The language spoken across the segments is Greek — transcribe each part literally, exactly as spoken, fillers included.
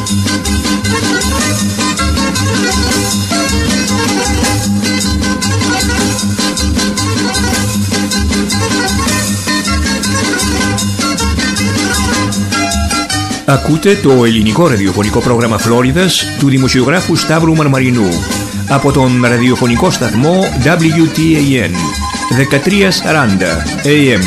Ακούτε το ελληνικό ραδιοφωνικό πρόγραμμα Φλόριδας του δημοσιογράφου Σταύρου Μαρμαρινού από τον ραδιοφωνικό σταθμό ντάμπλιου τι έι εν δεκατριακόσια σαράντα έι εμ.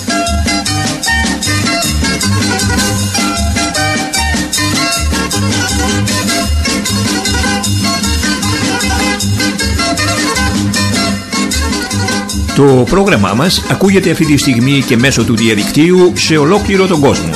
Το πρόγραμμά μας ακούγεται αυτή τη στιγμή και μέσω του διαδικτύου σε ολόκληρο τον κόσμο.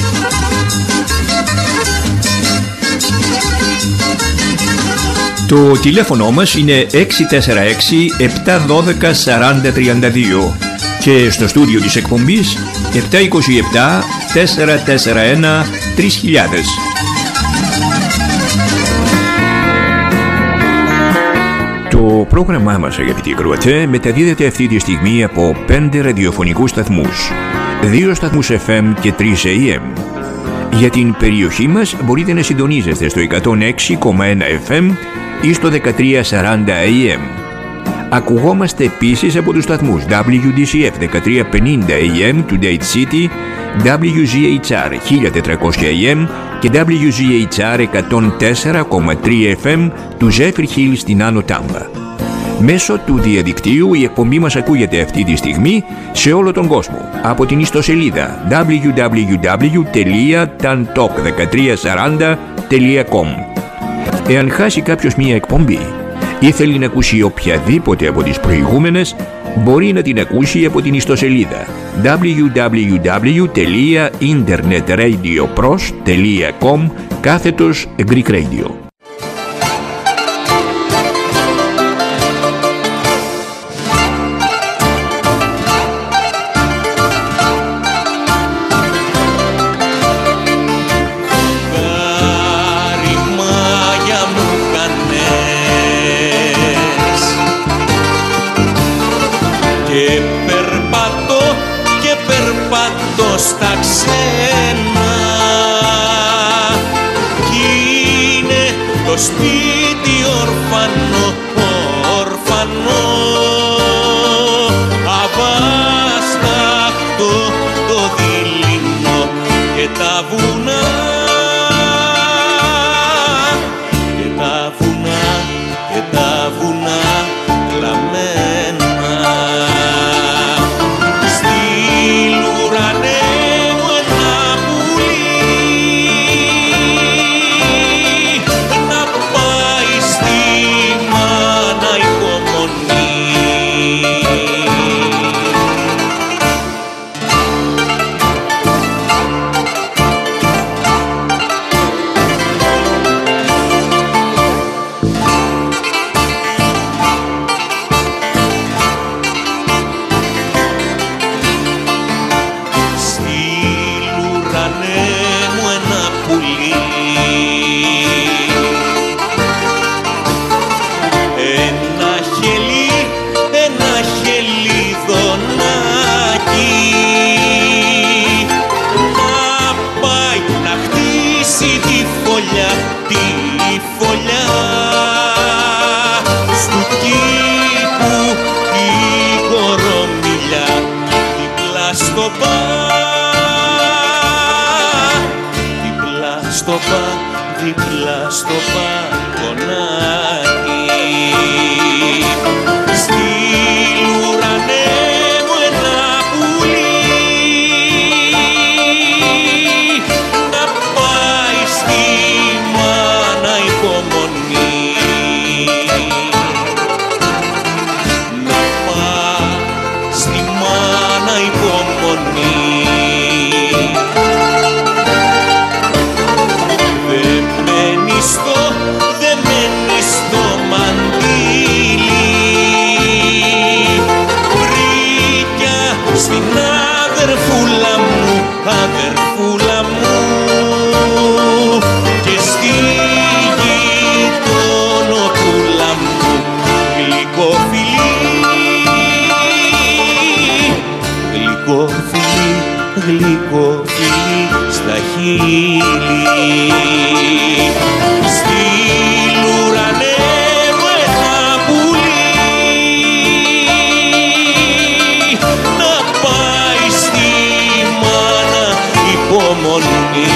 Το τηλέφωνο μας είναι έξι τέσσερα έξι επτά ένα δύο τέσσερα τρία δύο και στο στούντιο της εκπομπής επτά δύο επτά τέσσερα τέσσερα ένα τρία χιλιάδες. Το πρόγραμμά μας, αγαπητοί ακροατές, μεταδίδεται αυτή τη στιγμή από πέντε ραδιοφωνικούς σταθμούς, δύο σταθμούς εφ εμ και τρεις έι εμ. Για την περιοχή μας μπορείτε να συντονίζεστε στο εκατόν έξι κόμμα ένα εφ εμ ή στο δεκατριακόσια σαράντα έι εμ. Ακουγόμαστε επίσης από τους σταθμούς ντάμπλιου ντι σι εφ δεκατριακόσια πενήντα έι εμ του Date City, ντάμπλιου ζι έιτς αρ χίλια τετρακόσια έι εμ και ντάμπλιου ζι έιτς αρ εκατόν τέσσερα κόμμα τρία εφ εμ του Zephyr Hill στην Άνω Τάμπα. Μέσω του διαδικτύου η εκπομπή μας ακούγεται αυτή τη στιγμή σε όλο τον κόσμο από την ιστοσελίδα ντάμπλιου ντάμπλιου ντάμπλιου τελεία ταντοκ δεκατριακόσια σαράντα τελεία κομ. Εάν χάσει κάποιος μία εκπομπή ή θέλει να ακούσει οποιαδήποτε από τις προηγούμενες, μπορεί να την ακούσει από την ιστοσελίδα ντάμπλιου ντάμπλιου ντάμπλιου τελεία ιντερνετρadiopros τελεία κομ κάθετος Greek Radio. Στα ξένα κι είναι το σπίτι ορφανό, ορφανό, αβάσταχτο το δειλινό και τα βουνά, και τα βουνά, και τα βουνά κλαμμένα. Δίπλα στο μπαλκονάκι στείλ ουρανέ μου ένα πουλί να πάει στη μάνα υπομονή, να πάει στη μάνα υπομονή. Δεμένη στο μαντίλι βρήκια στην αδερφούλα μου, αδερφούλα μου και στη γειτονοπούλα μου γλυκό φιλί, γλυκό φιλί, γλυκό φιλί. στα χείλη. Στην ουρανέ μου ένα πουλί να πάει στη μάνα υπομονή.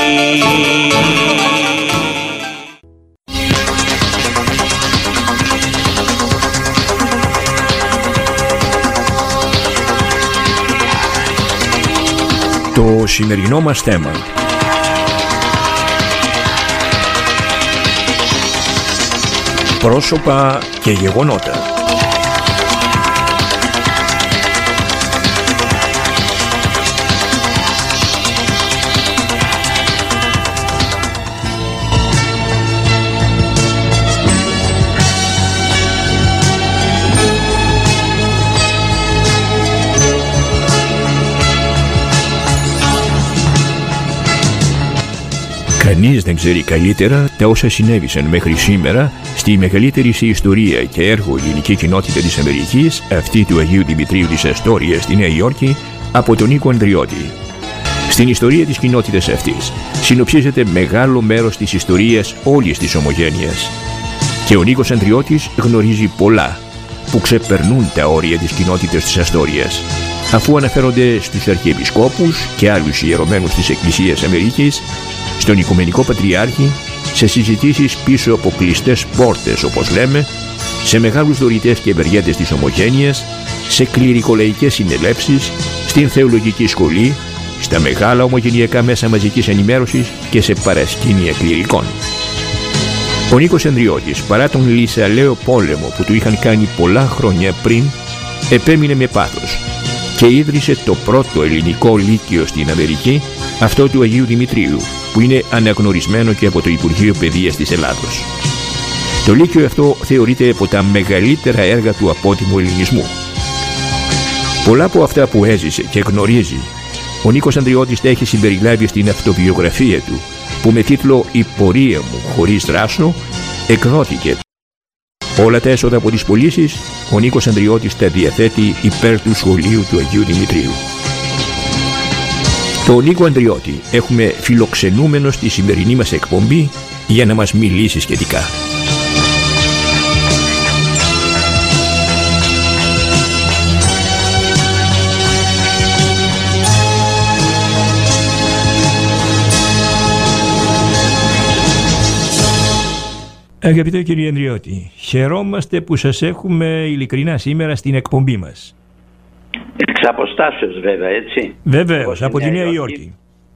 Το σημερινό μας θέμα: πρόσωπα και γεγονότα. Κανείς δεν ξέρει καλύτερα τα όσα συνέβησαν μέχρι σήμερα στη μεγαλύτερη σε ιστορία και έργο ελληνική κοινότητα της Αμερικής, αυτή του Αγίου Δημητρίου της Αστόριας στη Νέα Υόρκη, από τον Νίκο Ανδριώτη. Στην ιστορία της κοινότητας αυτής συνοψίζεται μεγάλο μέρος της ιστορίας όλης της ομογένειας. Και ο Νίκος Ανδριώτης γνωρίζει πολλά που ξεπερνούν τα όρια της κοινότητας της Αστόριας, αφού αναφέρονται στους αρχιεπισκόπους και άλλους ιερωμένους της Εκκλησίας Αμερικής, στον Οικουμενικό Πατριάρχη, σε συζητήσεις πίσω από κλειστές πόρτες όπως λέμε, σε μεγάλους δωρητές και ευεργέτες της ομογένειας, σε κληρικολαϊκές συνελεύσεις, στην θεολογική σχολή, στα μεγάλα ομογενειακά μέσα μαζικής ενημέρωσης και σε παρασκήνια κληρικών. Ο Νίκος Ανδριώτης, παρά τον λυσαλαίο πόλεμο που του είχαν κάνει πολλά χρόνια πριν, επέμεινε με πάθος και ίδρυσε το πρώτο ελληνικό λύκειο στην Αμερική, αυτό του Αγίου Δημητρίου, που είναι αναγνωρισμένο και από το Υπουργείο Παιδείας της Ελλάδος. Το λύκειο αυτό θεωρείται από τα μεγαλύτερα έργα του απότιμου ελληνισμού. Πολλά από αυτά που έζησε και γνωρίζει, ο Νίκος Ανδριώτης τα έχει συμπεριλάβει στην αυτοβιογραφία του, που με τίτλο «Η πορεία μου χωρίς δράσο» εκδόθηκε. Όλα τα έσοδα από τις πωλήσεις, ο Νίκος Ανδριώτης τα διαθέτει υπέρ του σχολείου του Αγίου Δημητρίου. Το Νίκο Ανδριώτη έχουμε φιλοξενούμενο στη σημερινή μας εκπομπή για να μας μιλήσει σχετικά. Αγαπητέ κύριε Ανδριώτη, χαιρόμαστε που σας έχουμε ειλικρινά σήμερα στην εκπομπή μας. Εξ αποστάσεως βέβαια, έτσι. Βεβαίως, από τη Νέα Υόρκη.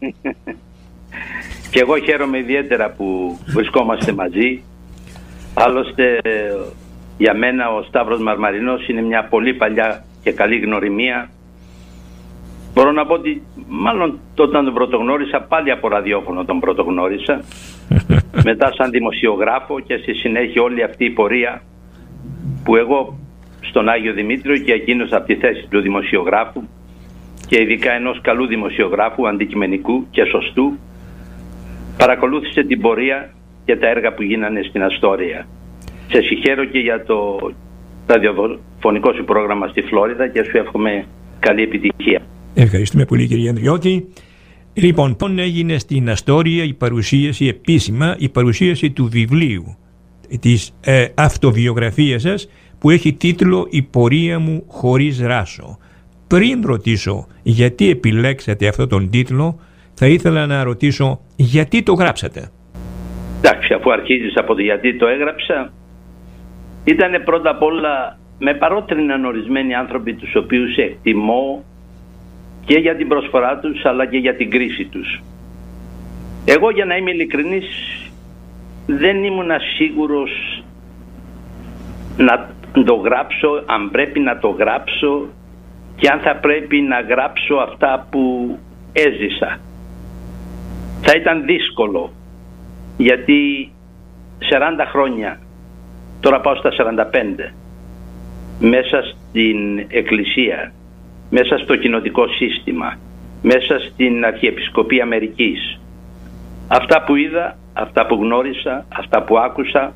Και εγώ χαίρομαι ιδιαίτερα που βρισκόμαστε μαζί. Άλλωστε για μένα ο Σταύρος Μαρμαρινός είναι μια πολύ παλιά και καλή γνωριμία. Μπορώ να πω ότι μάλλον όταν τον πρωτογνώρισα, πάλι από ραδιόφωνο τον πρωτογνώρισα, μετά σαν δημοσιογράφο, και στη συνέχεια όλη αυτή η πορεία που εγώ στον Άγιο Δημήτριο και εκείνος από τη θέση του δημοσιογράφου, και ειδικά ενός καλού δημοσιογράφου, αντικειμενικού και σωστού, παρακολούθησε την πορεία και τα έργα που γίνανε στην Αστόρια. Σε συγχαίρω και για το ραδιοφωνικό σου πρόγραμμα στη Φλόριδα και σου εύχομαι καλή επιτυχία. Ευχαριστούμε πολύ κύριε Ανδριώτη. Λοιπόν, πόν έγινε στην Αστόρια η παρουσίαση επίσημα, η παρουσίαση του βιβλίου, της ε, αυτοβιογραφίας σας, που έχει τίτλο «Η πορεία μου χωρίς ράσο». Πριν ρωτήσω γιατί επιλέξατε αυτόν τον τίτλο, θα ήθελα να ρωτήσω γιατί το γράψατε. Εντάξει, αφού αρχίζεις από το γιατί το έγραψα, ήταν πρώτα απ' όλα με παρότριναν ορισμένοι άνθρωποι τους οποίους εκτιμώ και για την προσφορά τους αλλά και για την κρίση τους. Εγώ, για να είμαι ειλικρινής, δεν ήμουν σίγουρος να το γράψω, αν πρέπει να το γράψω και αν θα πρέπει να γράψω αυτά που έζησα. Θα ήταν δύσκολο, γιατί σαράντα χρόνια, τώρα πάω στα σαράντα πέντε, μέσα στην Εκκλησία, μέσα στο κοινοτικό σύστημα, μέσα στην Αρχιεπισκοπή Αμερικής, αυτά που είδα, αυτά που γνώρισα, αυτά που άκουσα,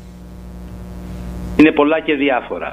είναι πολλά και διάφορα.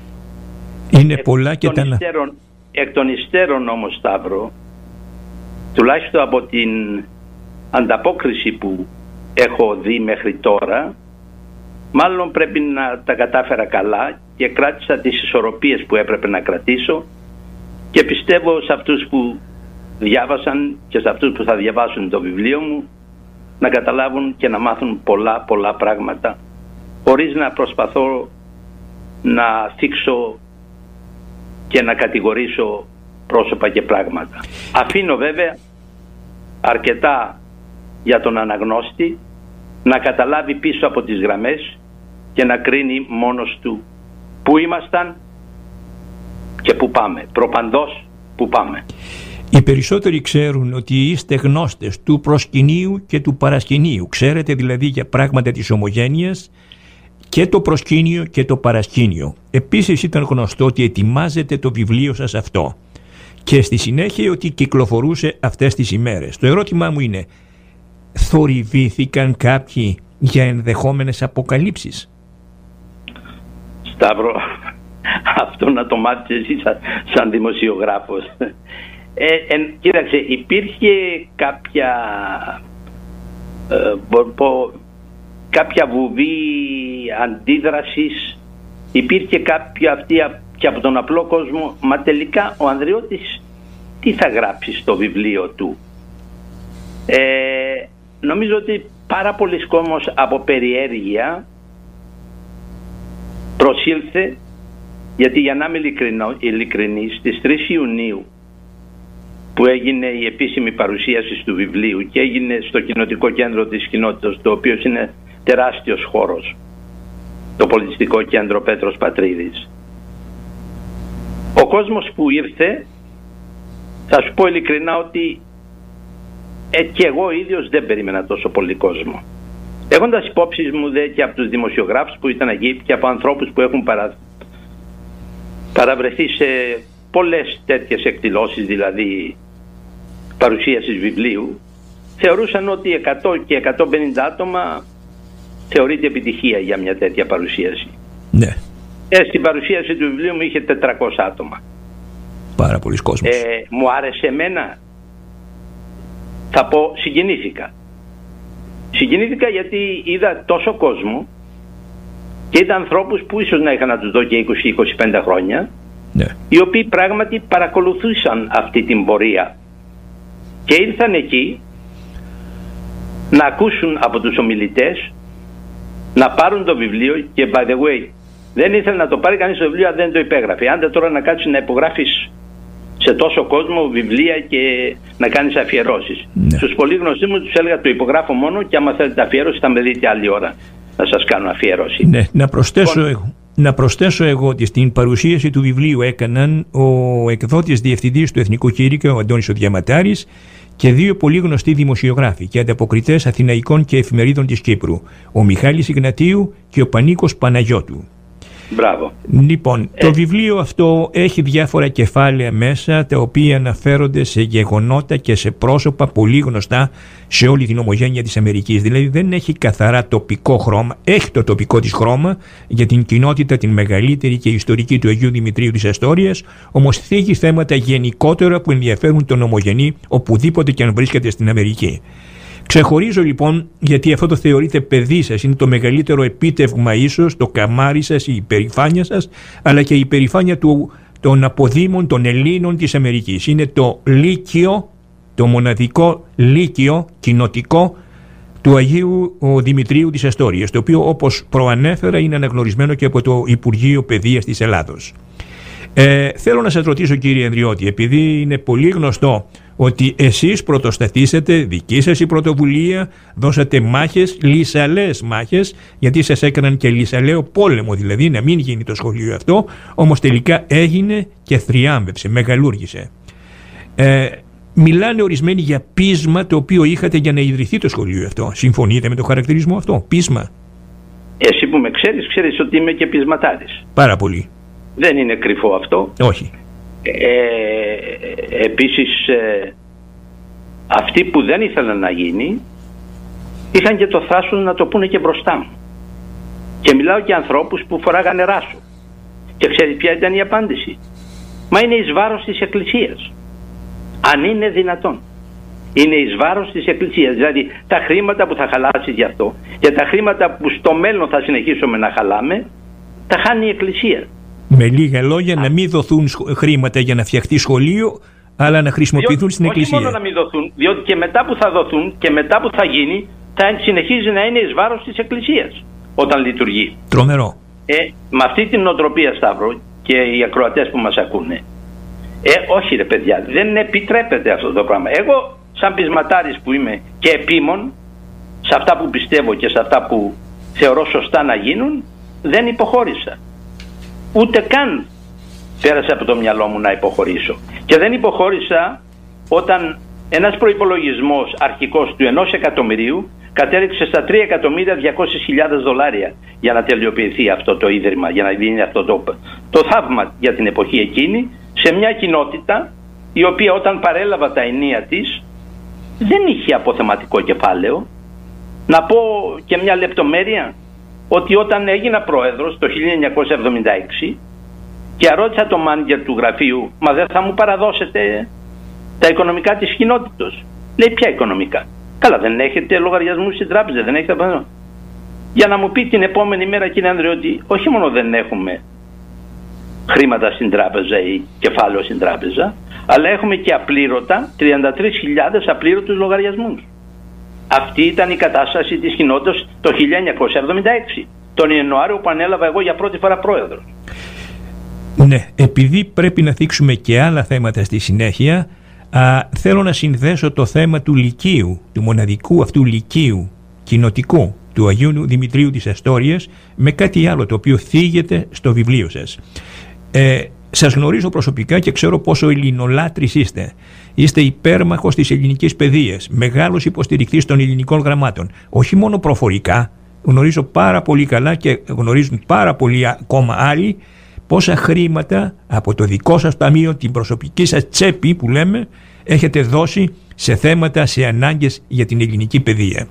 Είναι εκ πολλά και τα... Υστέρων, εκ των υστέρων όμως, Σταύρο, τουλάχιστον από την ανταπόκριση που έχω δει μέχρι τώρα, μάλλον πρέπει να τα κατάφερα καλά και κράτησα τις ισορροπίες που έπρεπε να κρατήσω και πιστεύω σε αυτούς που διάβασαν και σε αυτούς που θα διαβάσουν το βιβλίο μου να καταλάβουν και να μάθουν πολλά πολλά πράγματα χωρίς να προσπαθώ να θίξω και να κατηγορήσω πρόσωπα και πράγματα. Αφήνω βέβαια αρκετά για τον αναγνώστη να καταλάβει πίσω από τις γραμμές και να κρίνει μόνος του πού ήμασταν και πού πάμε. Προπαντός πού πάμε. Οι περισσότεροι ξέρουν ότι είστε γνώστες του προσκυνίου και του παρασκηνίου. Ξέρετε δηλαδή για πράγματα της ομογένειας και το προσκήνιο και το παρασκήνιο. Επίσης ήταν γνωστό ότι ετοιμάζετε το βιβλίο σας αυτό και στη συνέχεια ότι κυκλοφορούσε αυτές τις ημέρες. Το ερώτημά μου είναι, θορυβήθηκαν κάποιοι για ενδεχόμενες αποκαλύψεις? Σταύρο, αυτό να το μάθεις εσύ σαν, σαν δημοσιογράφος. Ε, ε, κοίταξε, υπήρχε κάποια ε, μπο, μπο, κάποια βουβή αντίδρασης, υπήρχε κάποια αυτή και από τον απλό κόσμο, μα τελικά ο Ανδριώτης τι θα γράψει στο βιβλίο του? Ε, νομίζω ότι πάρα πολλοί κόσμος από περιέργεια προσήλθε, γιατί για να είμαι ειλικρινής, στις τρεις Ιουνίου που έγινε η επίσημη παρουσίαση του βιβλίου και έγινε στο Κοινοτικό Κέντρο της Κοινότητας, το οποίο είναι τεράστιος χώρος, το Πολιτιστικό Κέντρο Πέτρος Πατρίδης. Ο κόσμος που ήρθε, θα σου πω ειλικρινά ότι ε, και εγώ ίδιος δεν περίμενα τόσο πολύ κόσμο. Έχοντας υπόψη μου δε και από τους δημοσιογράφους που ήταν εκεί και από ανθρώπους που έχουν παρα... παραβρεθεί σε πολλές τέτοιες εκδηλώσεις, δηλαδή παρουσίασης βιβλίου, θεωρούσαν ότι εκατό και εκατόν πενήντα άτομα θεωρείται επιτυχία για μια τέτοια παρουσίαση. Ναι. Ε, στην παρουσίαση του βιβλίου μου είχε τετρακόσια άτομα. Πάρα πολλοί κόσμος. Ε, μου άρεσε εμένα. Θα πω συγκινήθηκα. Συγκινήθηκα γιατί είδα τόσο κόσμο και είδα ανθρώπους που ίσως να είχα να τους δω και είκοσι με είκοσι πέντε χρόνια, ναι, οι οποίοι πράγματι παρακολουθούσαν αυτή την πορεία και ήρθαν εκεί να ακούσουν από τους ομιλητές, να πάρουν το βιβλίο και by the way δεν ήθελε να το πάρει κανείς το βιβλίο αν δεν το υπέγραφε. Άντε τώρα να κάτσεις να υπογράφεις σε τόσο κόσμο βιβλία και να κάνεις αφιερώσεις. Ναι. Στους πολύ γνωστοί μου τους έλεγα το υπογράφω μόνο και άμα θέλετε αφιέρωση θα με δείτε άλλη ώρα να σας κάνω αφιέρωση. Ναι, να προσθέσω λοιπόν, εγώ. Να προσθέσω εγώ ότι στην παρουσίαση του βιβλίου έκαναν ο εκδότης διευθυντής του Εθνικού Κήρυκα, ο Αντώνης ο Διαματάρης, και δύο πολύ γνωστοί δημοσιογράφοι και ανταποκριτές αθηναϊκών και εφημερίδων της Κύπρου, ο Μιχάλης Ιγνατίου και ο Πανίκος Παναγιώτου. Μπράβο. Λοιπόν, ε. το βιβλίο αυτό έχει διάφορα κεφάλαια μέσα, τα οποία αναφέρονται σε γεγονότα και σε πρόσωπα πολύ γνωστά σε όλη την ομογένεια της Αμερικής. Δηλαδή δεν έχει καθαρά τοπικό χρώμα, έχει το τοπικό της χρώμα για την κοινότητα την μεγαλύτερη και ιστορική του Αγίου Δημητρίου της Αστόριας, όμως θίγει θέματα γενικότερα που ενδιαφέρουν τον ομογενή οπουδήποτε και αν βρίσκεται στην Αμερική. Ξεχωρίζω λοιπόν, γιατί αυτό το θεωρείτε παιδί σας, είναι το μεγαλύτερο επίτευγμα ίσως, το καμάρι σας, η υπερηφάνεια σας, αλλά και η υπερηφάνεια του, των αποδήμων των Ελλήνων της Αμερικής. Είναι το λύκειο, το μοναδικό λύκειο κοινοτικό του Αγίου Δημητρίου της Αστόριας, το οποίο όπως προανέφερα είναι αναγνωρισμένο και από το Υπουργείο Παιδείας της Ελλάδος. Ε, θέλω να σας ρωτήσω, κύριε Ανδριώτη, επειδή είναι πολύ γνωστό ότι εσείς πρωτοσταθήσατε, δική σας η πρωτοβουλία, δώσατε μάχες, λυσαλές μάχες, γιατί σας έκαναν και λυσαλαίο πόλεμο, δηλαδή να μην γίνει το σχολείο αυτό, όμως τελικά έγινε και θριάμβευσε, μεγαλούργησε. Ε, μιλάνε ορισμένοι για πείσμα το οποίο είχατε για να ιδρυθεί το σχολείο αυτό. Συμφωνείτε με το χαρακτηρισμό αυτό, πείσμα? Εσύ που με ξέρεις, ξέρεις ότι είμαι και πεισματάρης. Πάρα πολύ. Δεν είναι κρυφό αυτό. Όχι. Ε, επίσης ε, αυτοί που δεν ήθελαν να γίνει είχαν και το θράσος να το πούνε και μπροστά μου. Και μιλάω και ανθρώπους που φοράγανε ράσο. Και ξέρεις ποια ήταν η απάντηση? Μα είναι εις βάρος της Εκκλησίας. Αν είναι δυνατόν. Είναι εις βάρος της Εκκλησίας. Δηλαδή τα χρήματα που θα χαλάσει γι' αυτό και τα χρήματα που στο μέλλον θα συνεχίσουμε να χαλάμε, τα χάνει η Εκκλησία. Με λίγα λόγια, να μην δοθούν χρήματα για να φτιαχτεί σχολείο, αλλά να χρησιμοποιηθούν διότι, στην Εκκλησία. Όχι μόνο να μην δοθούν, διότι και μετά που θα δοθούν και μετά που θα γίνει, θα συνεχίζει να είναι εις βάρος της Εκκλησίας όταν λειτουργεί. Τρομερό. Ε, με αυτή την νοοτροπία, Σταύρο, και οι ακροατές που μας ακούνε, ε, όχι ρε παιδιά, δεν επιτρέπεται αυτό το πράγμα. Εγώ, σαν πεισματάρης που είμαι και επίμων, σε αυτά που πιστεύω και σε αυτά που θεωρώ σωστά να γίνουν, δεν υποχώρησα. Ούτε καν πέρασε από το μυαλό μου να υποχωρήσω. Και δεν υποχώρησα όταν ένας προϋπολογισμός αρχικός του ενός εκατομμυρίου κατέληξε στα τρία εκατομμύρια διακόσιες χιλιάδες δολάρια για να τελειοποιηθεί αυτό το ίδρυμα, για να γίνει αυτό το, το θαύμα για την εποχή εκείνη, σε μια κοινότητα η οποία όταν παρέλαβα τα ενία της δεν είχε αποθεματικό κεφάλαιο. Να πω και μια λεπτομέρεια, ότι όταν έγινα πρόεδρος το χίλια εννιακόσια εβδομήντα έξι και ρώτησα το μάνατζερ του γραφείου, μα δεν θα μου παραδώσετε τα οικονομικά της κοινότητας? Λέει, ποια οικονομικά? Καλά, δεν έχετε λογαριασμούς στην τράπεζα, δεν έχετε πάνω. Για να μου πει την επόμενη μέρα, κύριε Άνδρε, ότι όχι μόνο δεν έχουμε χρήματα στην τράπεζα ή κεφάλαιο στην τράπεζα, αλλά έχουμε και απλήρωτα, τριάντα τρεις χιλιάδες απλήρωτους λογαριασμούς. Αυτή ήταν η κατάσταση της κοινότητας το χίλια εννιακόσια εβδομήντα έξι, τον Ιανουάριο που ανέλαβα εγώ για πρώτη φορά πρόεδρος. Ναι, επειδή πρέπει να θίξουμε και άλλα θέματα στη συνέχεια, α, θέλω να συνδέσω το θέμα του λυκείου, του μοναδικού αυτού λυκείου κοινοτικού του Αγίου Δημητρίου της Αστόριας, με κάτι άλλο το οποίο θίγεται στο βιβλίο σας. Ε, σας γνωρίζω προσωπικά και ξέρω πόσο ελληνολάτρης είστε. Είστε υπέρμαχος της ελληνικής παιδείας, μεγάλος υποστηρικτής των ελληνικών γραμμάτων. Όχι μόνο προφορικά, γνωρίζω πάρα πολύ καλά και γνωρίζουν πάρα πολλοί ακόμα άλλοι πόσα χρήματα από το δικό σας ταμείο, την προσωπική σας τσέπη που λέμε, έχετε δώσει σε θέματα, σε ανάγκες για την ελληνική παιδεία.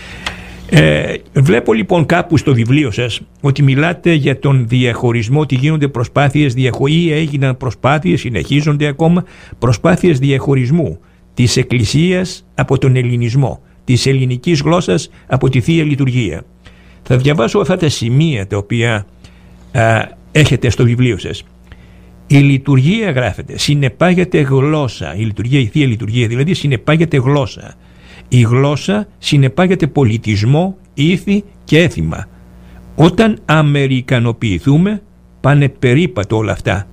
Ε, βλέπω λοιπόν κάπου στο βιβλίο σας ότι μιλάτε για τον διαχωρισμό, ότι γίνονται προσπάθειες διαχω... ή έγιναν προσπάθειες, συνεχίζονται ακόμα προσπάθειες διαχωρισμού της Εκκλησίας από τον ελληνισμό, της ελληνικής γλώσσας από τη Θεία Λειτουργία. Θα διαβάσω αυτά τα σημεία τα οποία α, έχετε στο βιβλίο σας. Η λειτουργία, γράφεται, συνεπάγεται γλώσσα. Η λειτουργία, η Θεία Λειτουργία δηλαδή, συνεπάγεται γλώσσα. Η γλώσσα συνεπάγεται πολιτισμό, ήθη και έθιμα. Όταν αμερικανοποιηθούμε, πάνε περίπατο όλα αυτά.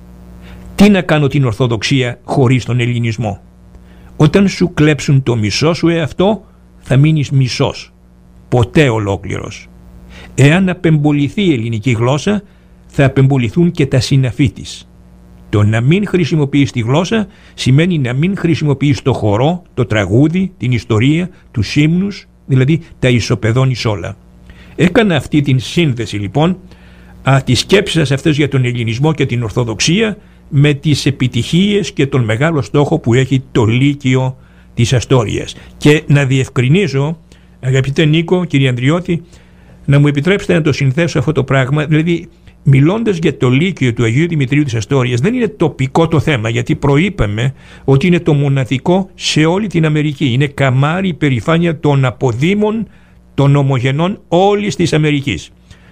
Τι να κάνω την Ορθοδοξία χωρίς τον ελληνισμό? Όταν σου κλέψουν το μισό σου εαυτό, θα μείνεις μισός, ποτέ ολόκληρος. Εάν απεμποληθεί η ελληνική γλώσσα, θα απεμποληθούν και τα συναφή της. Το να μην χρησιμοποιείς τη γλώσσα σημαίνει να μην χρησιμοποιείς το χορό, το τραγούδι, την ιστορία, τους ύμνους, δηλαδή τα ισοπεδώνεις όλα. Έκανα αυτή την σύνδεση λοιπόν, α, τις σκέψεις σας αυτές για τον ελληνισμό και την Ορθοδοξία με τις επιτυχίες και τον μεγάλο στόχο που έχει το Λύκειο της Αστόριας. Και να διευκρινίζω, αγαπητέ Νίκο, κύριε Ανδριώτη, να μου επιτρέψετε να το συνθέσω αυτό το πράγμα, δηλαδή μιλώντας για το Λύκειο του Αγίου Δημητρίου της Αστόριας, δεν είναι τοπικό το θέμα, γιατί προείπαμε ότι είναι το μοναδικό σε όλη την Αμερική. Είναι καμάρι υπερηφάνεια των αποδήμων, των ομογενών όλης της Αμερικής.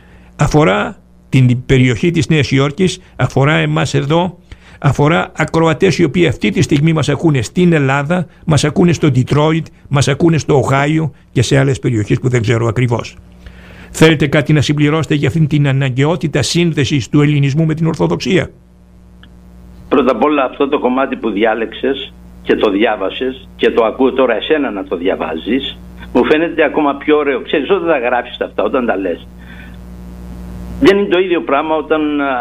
Αφορά την περιοχή της Νέας Υόρκης, αφορά εμάς εδώ, αφορά ακροατές οι οποίοι αυτή τη στιγμή μας ακούνε στην Ελλάδα, μας ακούνε στο Ντιτρόιτ, μας ακούνε στο Οχάιο και σε άλλες περιοχές που δεν ξέρω ακριβώς. Θέλετε κάτι να συμπληρώσετε για αυτήν την αναγκαιότητα σύνδεσης του ελληνισμού με την Ορθοδοξία? Πρώτα απ' όλα αυτό το κομμάτι που διάλεξες και το διάβασες και το ακούω τώρα εσένα να το διαβάζεις, μου φαίνεται ακόμα πιο ωραίο. Ξέρεις, όταν τα γράφεις αυτά, όταν τα λες, δεν είναι το ίδιο πράγμα όταν α, α,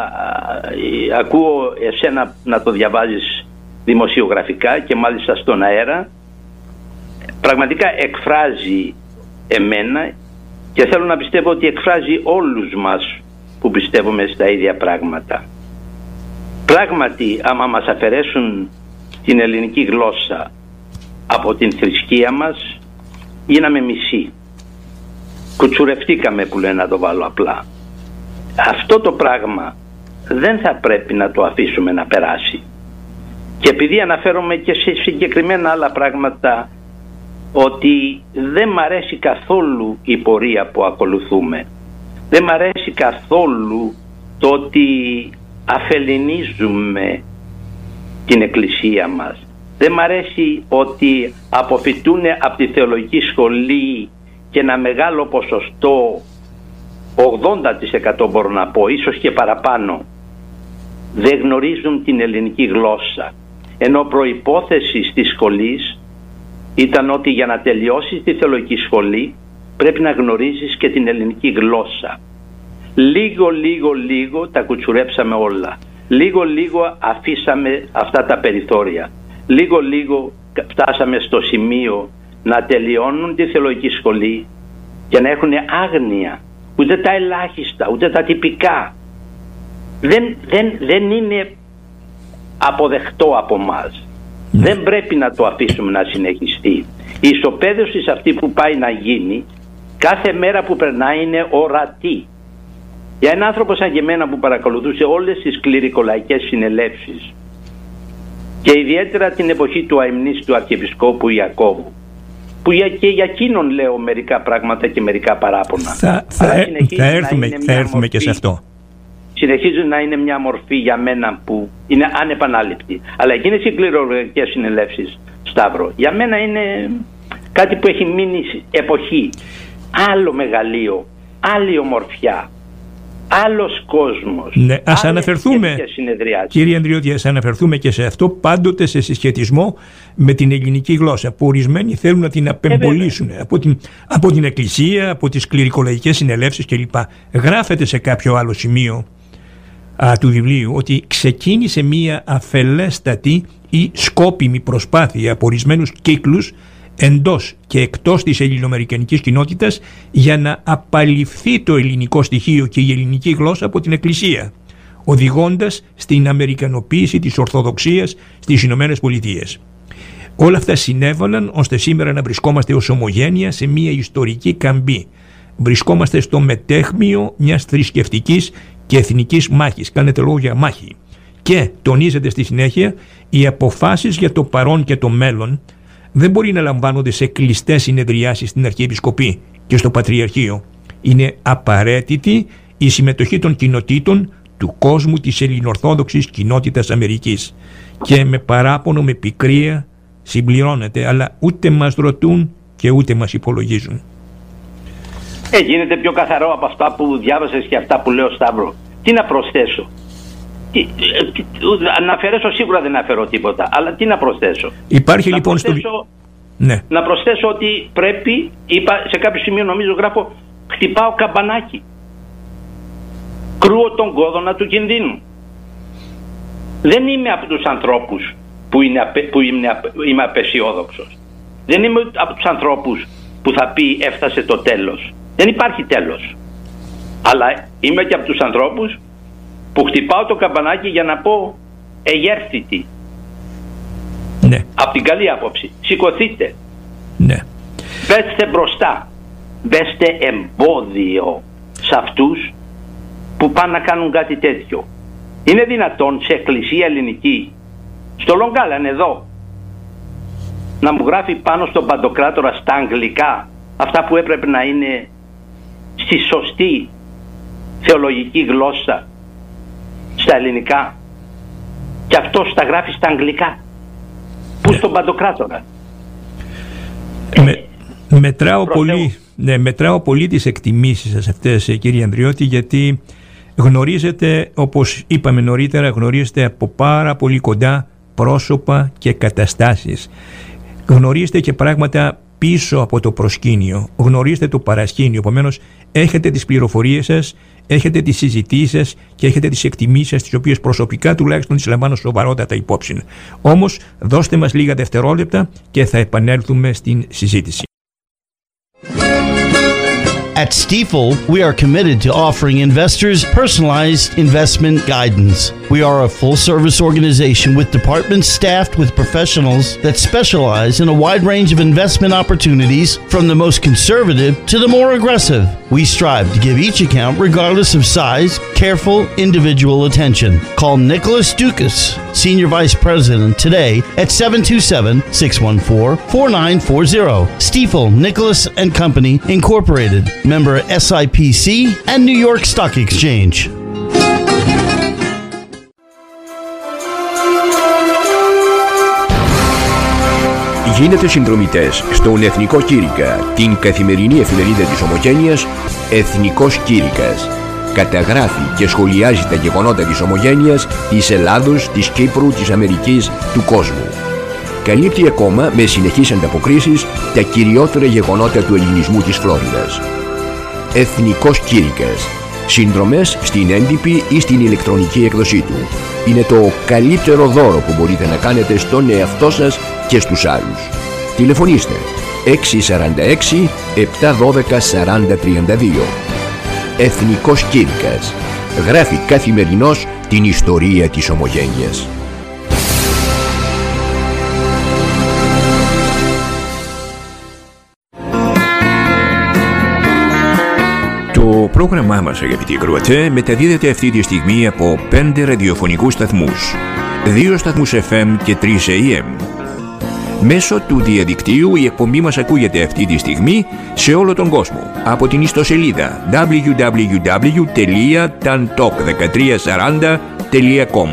ακούω εσένα να το διαβάζεις δημοσιογραφικά και μάλιστα στον αέρα. Πραγματικά εκφράζει εμένα και θέλω να πιστεύω ότι εκφράζει όλους μας που πιστεύουμε στα ίδια πράγματα. Πράγματι, άμα μας αφαιρέσουν την ελληνική γλώσσα από την θρησκεία μας, γίναμε μισοί. Κουτσουρευτήκαμε, που λένε, να το βάλω απλά. Αυτό το πράγμα δεν θα πρέπει να το αφήσουμε να περάσει. Και επειδή αναφέρομαι και σε συγκεκριμένα άλλα πράγματα ότι δεν μ' αρέσει καθόλου η πορεία που ακολουθούμε. Δεν μ' αρέσει καθόλου το ότι αφεληνίζουμε την εκκλησία μας. Δεν μ' αρέσει ότι αποφυτούν από τη θεολογική σχολή και ένα μεγάλο ποσοστό, ογδόντα τοις εκατό μπορώ να πω, ίσως και παραπάνω, δεν γνωρίζουν την ελληνική γλώσσα. Ενώ προϋπόθεση της σχολής ήταν ότι για να τελειώσεις τη θεολογική σχολή πρέπει να γνωρίζεις και την ελληνική γλώσσα. Λίγο, λίγο, λίγο τα κουτσουρέψαμε όλα. Λίγο, λίγο αφήσαμε αυτά τα περιθώρια. Λίγο, λίγο φτάσαμε στο σημείο να τελειώνουν τη θεολογική σχολή και να έχουν άγνοια. Ούτε τα ελάχιστα, ούτε τα τυπικά. Δεν, δεν, δεν είναι αποδεκτό από μας. Ναι. Δεν πρέπει να το αφήσουμε να συνεχιστεί. Η ισοπαίδωση αυτή που πάει να γίνει κάθε μέρα που περνάει είναι ορατή. Για έναν άνθρωπο σαν και εμένα που παρακολουθούσε όλες τις κληρικολαϊκές συνελεύσεις και ιδιαίτερα την εποχή του αημνής του Αρχιεπισκόπου Ιακώβου, που για, και για εκείνον λέω μερικά πράγματα και μερικά παράπονα. Θα, θα, θα έρθουμε, θα έρθουμε μορφή, και σε αυτό. Συνεχίζουν να είναι μια μορφή για μένα που είναι ανεπανάληπτη. Αλλά εκείνες οι κληρικολαϊκές συνελεύσεις, Σταύρο, για μένα είναι κάτι που έχει μείνει εποχή. Άλλο μεγαλείο, άλλη ομορφιά, άλλος κόσμος. Ναι, ας αναφερθούμε, κύριε Ανδριώτη, ας αναφερθούμε και σε αυτό, πάντοτε σε συσχετισμό με την ελληνική γλώσσα, που ορισμένοι θέλουν να την απεμπολίσουν ε, από, την, από την Εκκλησία, από τις κληρικολαϊκές συνελεύσεις κλπ. Γράφεται σε κάποιο άλλο σημείο α, του βιβλίου ότι ξεκίνησε μία αφελέστατη ή σκόπιμη προσπάθεια από ορισμένους κύκλους εντός και εκτός της ελληνοαμερικανικής κοινότητας για να απαλληφθεί το ελληνικό στοιχείο και η ελληνική γλώσσα από την Εκκλησία, οδηγώντας στην αμερικανοποίηση της Ορθοδοξίας στις Ηνωμένες Πολιτείες. Όλα αυτά συνέβαλαν ώστε σήμερα να βρισκόμαστε ως ομογένεια σε μια ιστορική καμπή. Βρισκόμαστε στο μετέχμιο μιας θρησκευτικής και εθνικής μάχης. Κάνετε λόγο για μάχη. Και τονίζεται στη συνέχεια οι αποφάσεις για το παρόν και το μέλλον δεν μπορεί να λαμβάνονται σε κλειστές συνεδριάσεις στην Αρχιεπισκοπή και στο Πατριαρχείο. Είναι απαραίτητη η συμμετοχή των κοινοτήτων του κόσμου της ελληνοορθόδοξης κοινότητας Αμερικής. Και με παράπονο, με πικρία συμπληρώνεται, αλλά ούτε μας ρωτούν και ούτε μας υπολογίζουν. Ε, γίνεται πιο καθαρό από αυτά που διάβασες και αυτά που λέω, Σταύρο. Τι να προσθέσω. Τι, τι, να αφαιρέσω, σίγουρα δεν αφαιρώ τίποτα, αλλά τι να προσθέσω. Υπάρχει να λοιπόν προσθέσω, στο... ναι. Να προσθέσω ότι πρέπει, είπα, σε κάποιο σημείο νομίζω γράφω, χτυπάω καμπανάκι. Κρούω τον κόδωνα του κινδύνου. Δεν είμαι από τους ανθρώπους που, είναι, που είμαι, είμαι απεσιόδοξος. Δεν είμαι από τους ανθρώπους που θα πει έφτασε το τέλος. Δεν υπάρχει τέλος. Αλλά είμαι και από τους ανθρώπους που χτυπάω το καμπανάκι για να πω εγέρθητη. Ναι. Από την καλή άποψη. Σηκωθείτε. Ναι. Μπέστε μπροστά. Μπέστε εμπόδιο σε αυτούς που πάνε να κάνουν κάτι τέτοιο. Είναι δυνατόν σε εκκλησία ελληνική, στο Λογκάλαν εδώ, να μου γράφει πάνω στον Παντοκράτορα στα αγγλικά αυτά που έπρεπε να είναι στη σωστή θεολογική γλώσσα στα ελληνικά, και αυτό τα γράφει στα αγγλικά? Πού στον Παντοκράτορα? Με, μετράω, πολύ, ναι, μετράω πολύ τις εκτιμήσεις σας αυτές, κύριε Ανδριώτη, γιατί γνωρίζετε, όπως είπαμε νωρίτερα, γνωρίζετε από πάρα πολύ κοντά πρόσωπα και καταστάσεις. Γνωρίζετε και πράγματα πίσω από το προσκήνιο. Γνωρίζετε το παρασκήνιο. Επομένως, έχετε τις πληροφορίες σας, έχετε τις συζητήσεις σας και έχετε τις εκτιμήσεις σας, τις οποίες προσωπικά τουλάχιστον τις λαμβάνω σοβαρότατα υπόψη. Όμως, δώστε μας λίγα δευτερόλεπτα και θα επανέλθουμε στην συζήτηση. At Stifel, we are committed to offering investors personalized investment guidance. We are a full-service organization with departments staffed with professionals that specialize in a wide range of investment opportunities, from the most conservative to the more aggressive. We strive to give each account, regardless of size, careful individual attention. Call Nicholas Dukas Senior Vice President, today at seven two seven, six one four, four nine four zero. Stifel, Nicholas and Company, Incorporated. Member S I P C and New York Stock Exchange. Γίνετε συνδρομητές στον Εθνικό Κήρυκα, την καθημερινή εφημερίδα της Ομογένειας Εθνικός Κήρυκας. Καταγράφει και σχολιάζει τα γεγονότα της Ομογένειας, της Ελλάδος, της Κύπρου, της Αμερικής, του κόσμου. Καλύπτει ακόμα με συνεχείς ανταποκρίσεις τα κυριότερα γεγονότα του ελληνισμού της Φλόριδας. Εθνικός Κήρυκας. Συνδρομές στην έντυπη ή στην ηλεκτρονική έκδοσή του. Είναι το καλύτερο δώρο που μπορείτε να κάνετε στον εαυτό σας και στους άλλους. Τηλεφωνήστε έξι τέσσερα έξι, επτά ένα δύο, τέσσερα μηδέν τρία δύο. Εθνικός Κήρυκας. Γράφει καθημερινώς την ιστορία της Ομογένειας. Το πρόγραμμά μας, αγαπητοί ακροατέ, μεταδίδεται αυτή τη στιγμή από πέντε ραδιοφωνικούς σταθμούς, δύο σταθμούς εφ εμ και τρεις έι εμ. Μέσω του διαδικτύου η εκπομπή μας ακούγεται αυτή τη στιγμή σε όλο τον κόσμο από την ιστοσελίδα ντάμπλιου ντάμπλιου ντάμπλιου τελεία ταντοκ ένα τρία τέσσερα μηδέν τελεία κομ.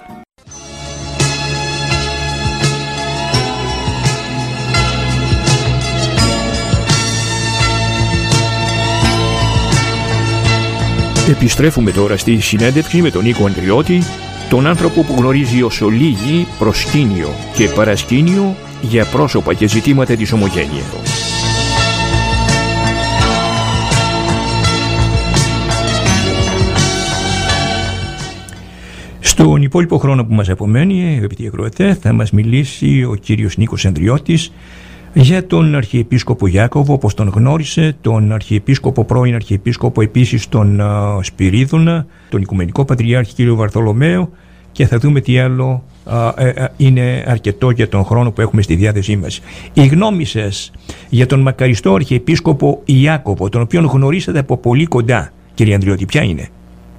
Επιστρέφουμε τώρα στη συνέντευξη με τον Νίκο Ανδριώτη, τον άνθρωπο που γνωρίζει ως ολίγη προσκήνιο και παρασκήνιο για πρόσωπα και ζητήματα της Ομογένειας. Στον υπόλοιπο χρόνο που μας απομένει, αγαπητοί ακροατέ, θα μας μιλήσει ο κύριος Νίκος Ανδριώτης για τον Αρχιεπίσκοπο Ιάκωβο, όπως τον γνώρισε, τον Αρχιεπίσκοπο, πρώην Αρχιεπίσκοπο επίσης τον uh, Σπυρίδωνα, τον Οικουμενικό Πατριάρχη κύριο Βαρθολομαίο, και θα δούμε τι άλλο uh, uh, uh, είναι αρκετό για τον χρόνο που έχουμε στη διάθεσή μας. Η γνώμη σας για τον μακαριστό Αρχιεπίσκοπο Ιάκωβο, τον οποίον γνωρίσατε από πολύ κοντά, κύριε Ανδριώτη, ποια είναι?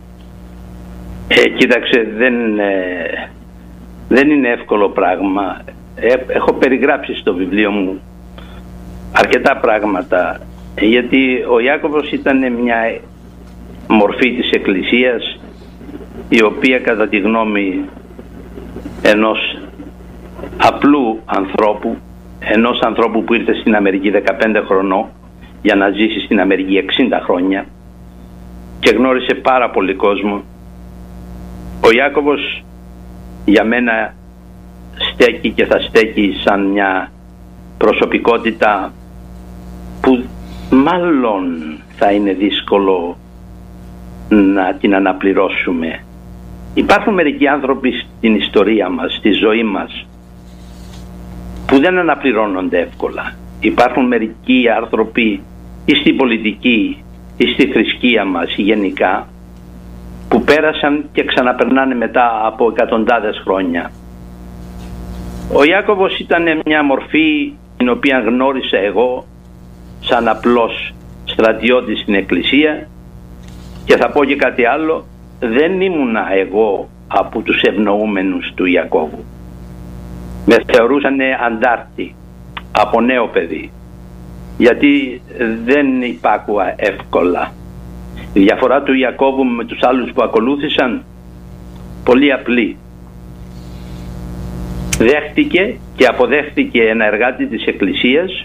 Ε, κοίταξε, δεν, ε, δεν είναι εύκολο πράγμα. Ε, έχω περιγράψει στο βιβλίο μου αρκετά πράγματα, γιατί ο Ιάκωβος ήταν μια μορφή της Εκκλησίας, η οποία κατά τη γνώμη ενός απλού ανθρώπου, ενός ανθρώπου που ήρθε στην Αμερική δεκαπέντε χρονών για να ζήσει στην Αμερική εξήντα χρόνια και γνώρισε πάρα πολύ κόσμο, ο Ιάκωβος για μένα στέκει και θα στέκει σαν μια προσωπικότητα που μάλλον θα είναι δύσκολο να την αναπληρώσουμε. Υπάρχουν μερικοί άνθρωποι στην ιστορία μας, στη ζωή μας, που δεν αναπληρώνονται εύκολα. Υπάρχουν μερικοί άνθρωποι ή στην πολιτική ή στη θρησκεία μας γενικά, που πέρασαν και ξαναπερνάνε μετά από εκατοντάδες χρόνια. Ο Ιάκωβος ήταν μια μορφή την οποία γνώρισα εγώ σαν απλός στρατιώτης στην Εκκλησία, και θα πω και κάτι άλλο, δεν ήμουνα εγώ από τους ευνοούμενους του Ιακώβου. Με θεωρούσαν αντάρτη από νέο παιδί, γιατί δεν υπάκουα εύκολα. Η διαφορά του Ιακώβου με τους άλλους που ακολούθησαν πολύ απλή. Δέχτηκε και αποδέχτηκε ένα εργάτη της Εκκλησίας,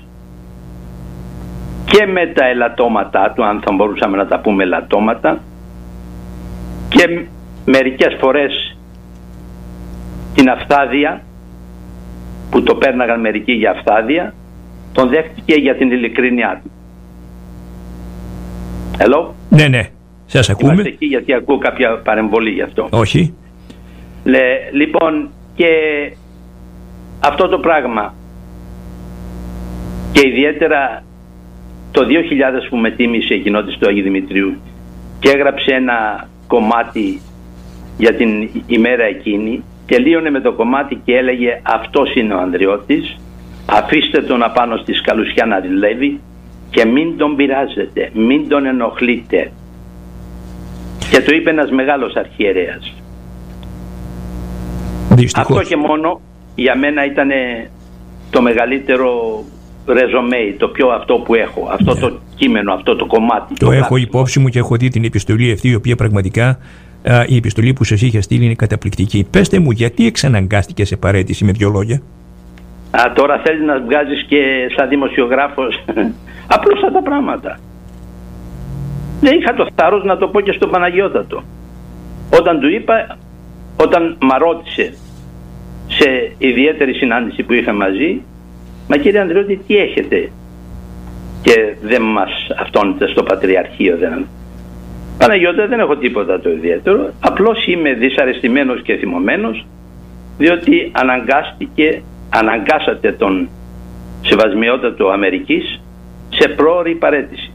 και με τα ελαττώματά του, αν θα μπορούσαμε να τα πούμε ελαττώματα, και μερικές φορές την αυθάδεια που το πέρναγαν μερικοί για αυθάδεια, τον δέχτηκε για την ειλικρίνειά του. Hello? Ναι, ναι, σας ακούμε. Είμαστε εκεί γιατί ακούω κάποια παρεμβολή γι' αυτό. Όχι. Λε, λοιπόν, και αυτό το πράγμα, και ιδιαίτερα το δύο χιλιάδες που με τίμησε η κοινότητα του Αγίου Δημητρίου και έγραψε ένα κομμάτι για την ημέρα εκείνη, τελείωνε με το κομμάτι και έλεγε αυτός είναι ο Ανδριώτης, αφήστε τον απάνω στη σκαλουσιά να δουλεύει και μην τον πειράζετε, μην τον ενοχλείτε. Και το είπε ένας μεγάλος αρχιερέας. Αυτό και μόνο για μένα ήταν το μεγαλύτερο ρεζομέ, το πιο αυτό που έχω, αυτό ναι. το κείμενο, αυτό το κομμάτι. Το, το έχω υπόψη μου και έχω δει την επιστολή αυτή, η οποία πραγματικά α, η επιστολή που σας είχε στείλει είναι καταπληκτική. Πέστε μου, γιατί εξαναγκάστηκε σε παραίτηση, με δύο λόγια? Α, τώρα θέλεις να βγάζεις και σαν δημοσιογράφος απλούσα τα πράγματα. Δεν είχα το θάρρος να το πω και στον Παναγιώτατο. Όταν του είπα, όταν μ' ρώτησε σε ιδιαίτερη συνάντηση που είχα μαζί, μα κύριε Ανδριώτη, τι έχετε και δεν μας αυτόνετε στο Πατριαρχείο? Δεν... Παναγιώτα, δεν έχω τίποτα το ιδιαίτερο, απλώς είμαι δυσαρεστημένος και θυμωμένος, διότι αναγκάστηκε, αναγκάσατε τον Σεβασμιότατο Αμερικής σε πρόωρη παραίτηση.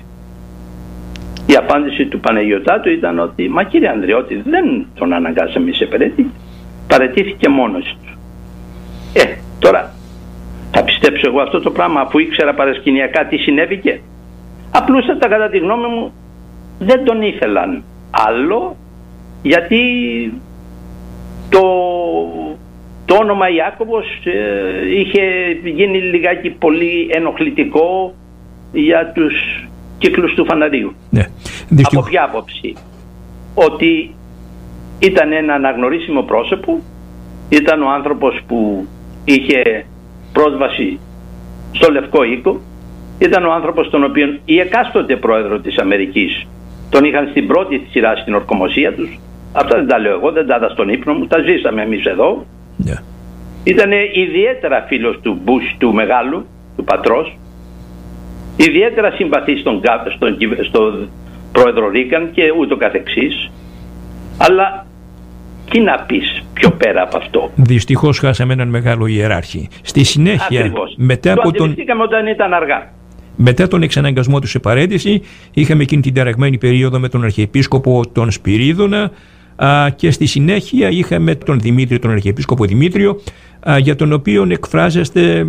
Η απάντηση του Παναγιωτάτου ήταν ότι μα κύριε Ανδριώτη, δεν τον αναγκάσαμε σε παραίτηση, παραιτήθηκε μόνος του. Ε, τώρα θα πιστέψω εγώ αυτό το πράγμα αφού ήξερα παρασκηνιακά τι συνέβηκε? Απλούστατα, κατά τη γνώμη μου, δεν τον ήθελαν άλλο, γιατί το, το όνομα Ιάκωβος ε, είχε γίνει λιγάκι πολύ ενοχλητικό για τους κύκλους του φαναρίου. Ναι. Από ποια άποψη? Ότι ήταν ένα αναγνωρίσιμο πρόσωπο, ήταν ο άνθρωπος που είχε πρόσβαση στο Λευκό Οίκο, ήταν ο άνθρωπος τον οποίο η εκάστοτε πρόεδρο της Αμερικής τον είχαν στην πρώτη σειρά στην ορκομοσία τους. Αυτά δεν τα λέω εγώ, δεν τα είδα στον ύπνο μου, τα ζήσαμε εμείς εδώ. Yeah. Ήταν ιδιαίτερα φίλος του Μπούς, του μεγάλου, του πατρός, ιδιαίτερα συμπαθής στον, στον, στον πρόεδρο Ρίκαν και ούτω καθεξής. Αλλά τι να πεις πιο πέρα από αυτό? Δυστυχώς χάσαμε έναν μεγάλο ιεράρχη. Στη συνέχεια, ακριβώς, μετά το από τον... όταν ήταν αργά. Μετά τον εξαναγκασμό του σε παραίτηση, είχαμε εκείνη την ταραγμένη περίοδο με τον Αρχιεπίσκοπο τον Σπυρίδωνα, α, και στη συνέχεια είχαμε τον Δημήτριο, τον Αρχιεπίσκοπο Δημήτριο, α, για τον οποίο εκφράζεστε,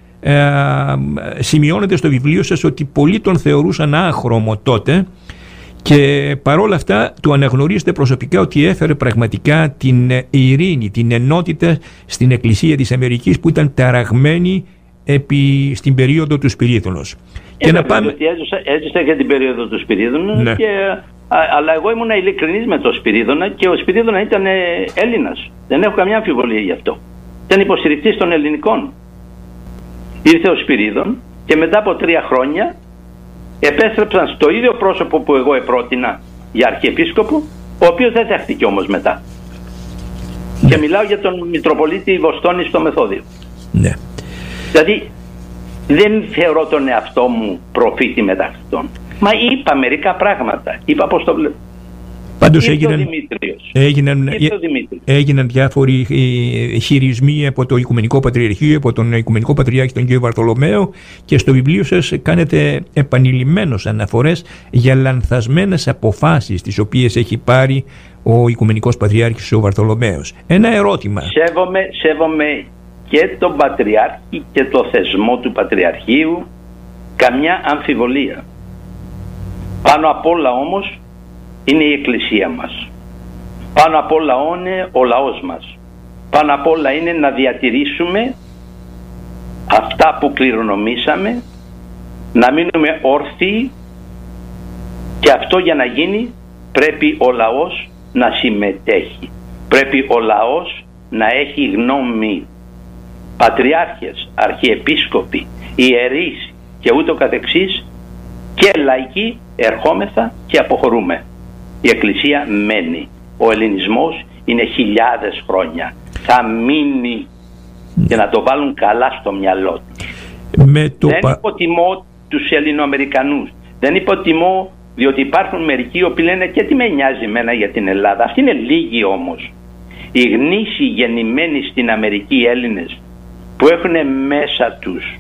α, σημειώνεται στο βιβλίο σας ότι πολλοί τον θεωρούσαν άχρωμο τότε, και παρόλα αυτά του αναγνωρίζετε προσωπικά ότι έφερε πραγματικά την ειρήνη, την ενότητα στην Εκκλησία της Αμερικής που ήταν ταραγμένη επί, στην περίοδο του Σπυρίδωνος. Και να πάμε... Έζησα, έζησα για την περίοδο του Σπυρίδωνα, ναι. και, α, αλλά εγώ ήμουν ειλικρινής με τον Σπυρίδωνα και ο Σπυρίδωνα ήταν Έλληνας. Δεν έχω καμιά αμφιβολία γι' αυτό. Ήταν υποστηρικτής των ελληνικών. Ήρθε ο Σπυρίδων και μετά από τρία χρόνια επέστρεψαν στο ίδιο πρόσωπο που εγώ επρότεινα για αρχιεπίσκοπο, ο οποίος δεν δέχτηκε όμως μετά. Ναι. Και μιλάω για τον Μητροπολίτη Βοστόνη στο Μεθόδιο. Ναι. Δηλαδή δεν θεωρώ τον εαυτό μου προφήτη μεταξύ των. Μα είπα μερικά πράγματα. Είπα πώς το βλέπω. Πάντως έγιναν, έγιναν, έγιναν διάφοροι χειρισμοί από το Οικουμενικό Πατριαρχείο, από τον Οικουμενικό Πατριάρχη τον κύριο Βαρθολομαίο, και στο βιβλίο σας κάνετε επανειλημμένως αναφορές για λανθασμένες αποφάσεις τις οποίες έχει πάρει ο Οικουμενικός Πατριάρχης ο Βαρθολομαίος. Ένα ερώτημα. Σέβομαι, σέβομαι και τον Πατριάρχη και το θεσμό του Πατριαρχείου, καμιά αμφιβολία. Πάνω απ' όλα όμως είναι η Εκκλησία μας. Πάνω απ' όλα είναι ο λαός μας. Πάνω απ' όλα είναι να διατηρήσουμε αυτά που κληρονομήσαμε, να μείνουμε όρθιοι, και αυτό για να γίνει πρέπει ο λαός να συμμετέχει. Πρέπει ο λαός να έχει γνώμη. Πατριάρχες, αρχιεπίσκοποι, ιερείς και ούτω καθεξής και λαϊκοί ερχόμεθα και αποχωρούμε. Η Εκκλησία μένει. Ο ελληνισμός είναι χιλιάδες χρόνια. Θα μείνει, και να το βάλουν καλά στο μυαλό τους. Με το Δεν πα... υποτιμώ τους Ελληνοαμερικανούς. Δεν υποτιμώ, διότι υπάρχουν μερικοί οποίοι λένε και τι με νοιάζει εμένα για την Ελλάδα. Αυτοί είναι λίγοι όμως. Οι γνήσιοι γεννημένοι στην Αμερική Έλληνες που έχουν μέσα τους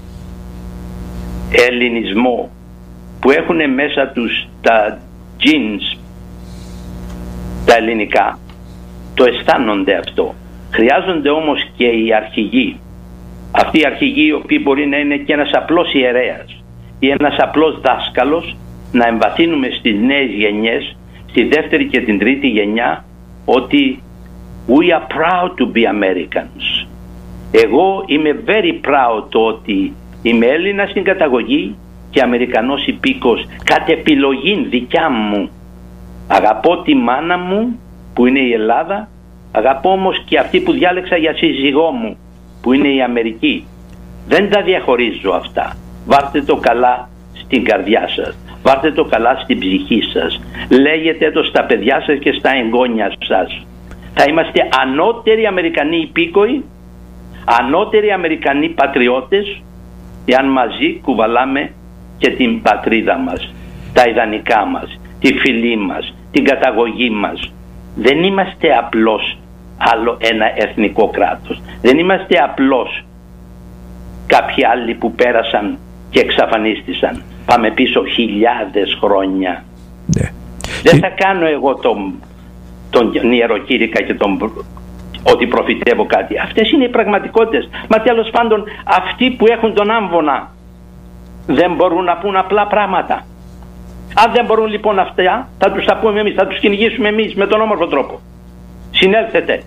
ελληνισμό, που έχουν μέσα τους τα genes, τα ελληνικά, το αισθάνονται αυτό. Χρειάζονται όμως και οι αρχηγοί. Αυτοί οι αρχηγοί, οι οποίοι μπορεί να είναι και ένας απλός ιερέας ή ένας απλός δάσκαλος, να εμβαθύνουμε στις νέες γενιές, στη δεύτερη και την τρίτη γενιά, ότι We are proud to be Americans. Εγώ είμαι very proud το ότι είμαι Έλληνας στην καταγωγή και Αμερικανός υπήκος κατ' επιλογή δικιά μου. Αγαπώ τη μάνα μου που είναι η Ελλάδα, αγαπώ όμως και αυτή που διάλεξα για σύζυγό μου που είναι η Αμερική. Δεν τα διαχωρίζω αυτά. Βάρτε το καλά στην καρδιά σας. Βάρτε το καλά στην ψυχή σας. Λέγετε το στα παιδιά σας και στα εγγόνια σας. Θα είμαστε ανώτεροι Αμερικανοί υπήκοοι, ανώτεροι Αμερικανοί πατριώτες, εάν μαζί κουβαλάμε και την πατρίδα μας, τα ιδανικά μας, τη φυλή μας, την καταγωγή μας. Δεν είμαστε απλώς άλλο ένα εθνικό κράτος. Δεν είμαστε απλώς κάποιοι άλλοι που πέρασαν και εξαφανίστησαν. Πάμε πίσω χιλιάδες χρόνια. Ναι. Δεν θα κάνω εγώ τον, τον ιεροκήρυκα και τον, ότι προφητεύω κάτι. Αυτές είναι οι πραγματικότητες. Μα τέλος πάντων αυτοί που έχουν τον άμβονα δεν μπορούν να πούν απλά πράγματα. Αν δεν μπορούν λοιπόν αυτά, θα τους τα πούμε εμείς, θα τους κυνηγήσουμε εμείς με τον όμορφο τρόπο. Συνέλθετε.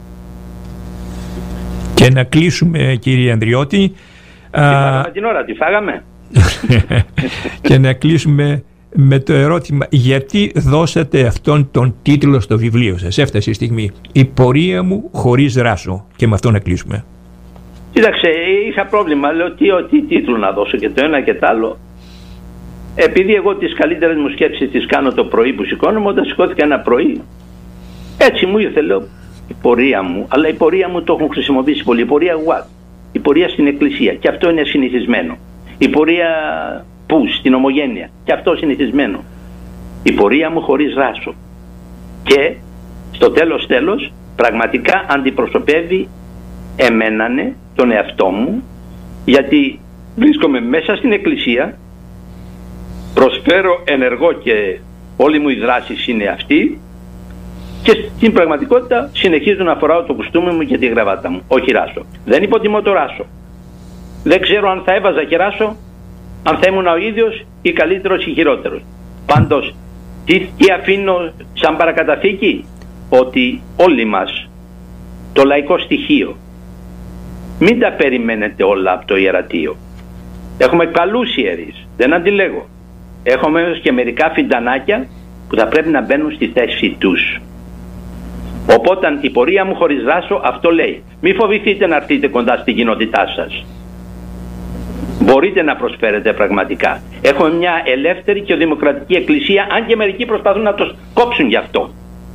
Και να κλείσουμε, κύριε Ανδριώτη. Α... την ώρα τη φάγαμε. Και να κλείσουμε με το ερώτημα, γιατί δώσατε αυτόν τον τίτλο στο βιβλίο σας? Έφτασε η στιγμή, η πορεία μου χωρίς Ράσο. Και με αυτό να κλείσουμε. Κοίταξε, είχα πρόβλημα. Λέω τι, τι τίτλο να δώσω και το ένα και το άλλο. Επειδή εγώ τις καλύτερες μου σκέψεις τις κάνω το πρωί που σηκώνομαι, όταν σηκώθηκα ένα πρωί, έτσι μου ήρθε, λέω, η πορεία μου. Αλλά η πορεία μου το έχουν χρησιμοποιήσει πολύ. Η πορεία what? Η πορεία στην εκκλησία. Και αυτό είναι συνηθισμένο. Η πορεία πού? Στην ομογένεια. Και αυτό συνηθισμένο. Η πορεία μου χωρίς Ράσο. Και στο τέλος τέλος πραγματικά αντιπροσωπεύει εμένανε τον εαυτό μου, γιατί βρίσκομαι μέσα στην εκκλησία, προσφέρω ενεργό και όλη μου η δράση είναι αυτή, και στην πραγματικότητα συνεχίζω να φοράω το κουστούμι μου και τη γραβάτα μου. Όχι Ράσο. Δεν υποτιμώ το Ράσο. Δεν ξέρω αν θα έβαζα και Ράσο, αν θα ήμουν ο ίδιος ή καλύτερος ή χειρότερος. Πάντως, τι, τι αφήνω σαν παρακαταθήκη? Ότι όλοι μας το λαϊκό στοιχείο, μην τα περιμένετε όλα από το ιερατείο. Έχουμε καλούς ιερείς, δεν αντιλέγω. Έχουμε όμως και μερικά φιντανάκια που θα πρέπει να μπαίνουν στη θέση τους. Οπότε η πορεία μου χωρίς Ράσο αυτό λέει. Μη φοβηθείτε να έρθετε κοντά στην κοινότητά σας. Μπορείτε να προσφέρετε πραγματικά. Έχουμε μια ελεύθερη και δημοκρατική εκκλησία, αν και μερικοί προσπαθούν να το κόψουν γι' αυτό.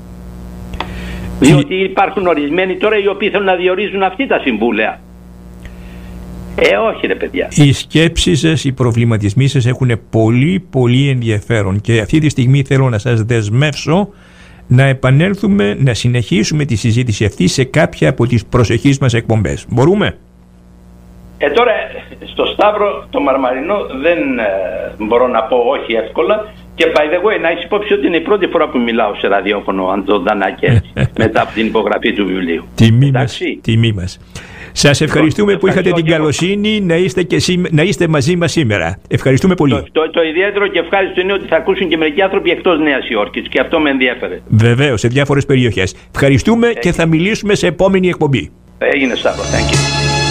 Διότι υπάρχουν ορισμένοι τώρα οι οποίοι θέλουν να διορίζουν αυτοί τα συμβούλαια. Ε, όχι ρε παιδιά. Οι σκέψεις σας, οι προβληματισμοί σας έχουν πολύ πολύ ενδιαφέρον και αυτή τη στιγμή θέλω να σας δεσμεύσω να επανέλθουμε, να συνεχίσουμε τη συζήτηση αυτή σε κάποια από τις προσεχείς μας εκπομπές. Μπορούμε? Ε, τώρα στο Σταύρο το Μαρμαρινό δεν ε, μπορώ να πω όχι εύκολα, και by the way να έχεις υπόψη ότι είναι η πρώτη φορά που μιλάω σε ραδιόφωνο Αντζοντανάκη μετά από την υπογραφή του βιβλίου. Τιμή μας, τιμή μας. Σας ευχαριστούμε λοιπόν, που είχατε την καλοσύνη να είστε, και σήμε, να είστε μαζί μας σήμερα. Ευχαριστούμε πολύ. Το, το, το ιδιαίτερο και ευχάριστο είναι ότι θα ακούσουν και μερικοί άνθρωποι εκτός Νέας Υόρκης και αυτό με ενδιέφερε. Βεβαίως, σε διάφορες περιοχές. Ευχαριστούμε. Έγινε. Και θα μιλήσουμε σε επόμενη εκπομπή. Έγινε Σταύρο. Thank you.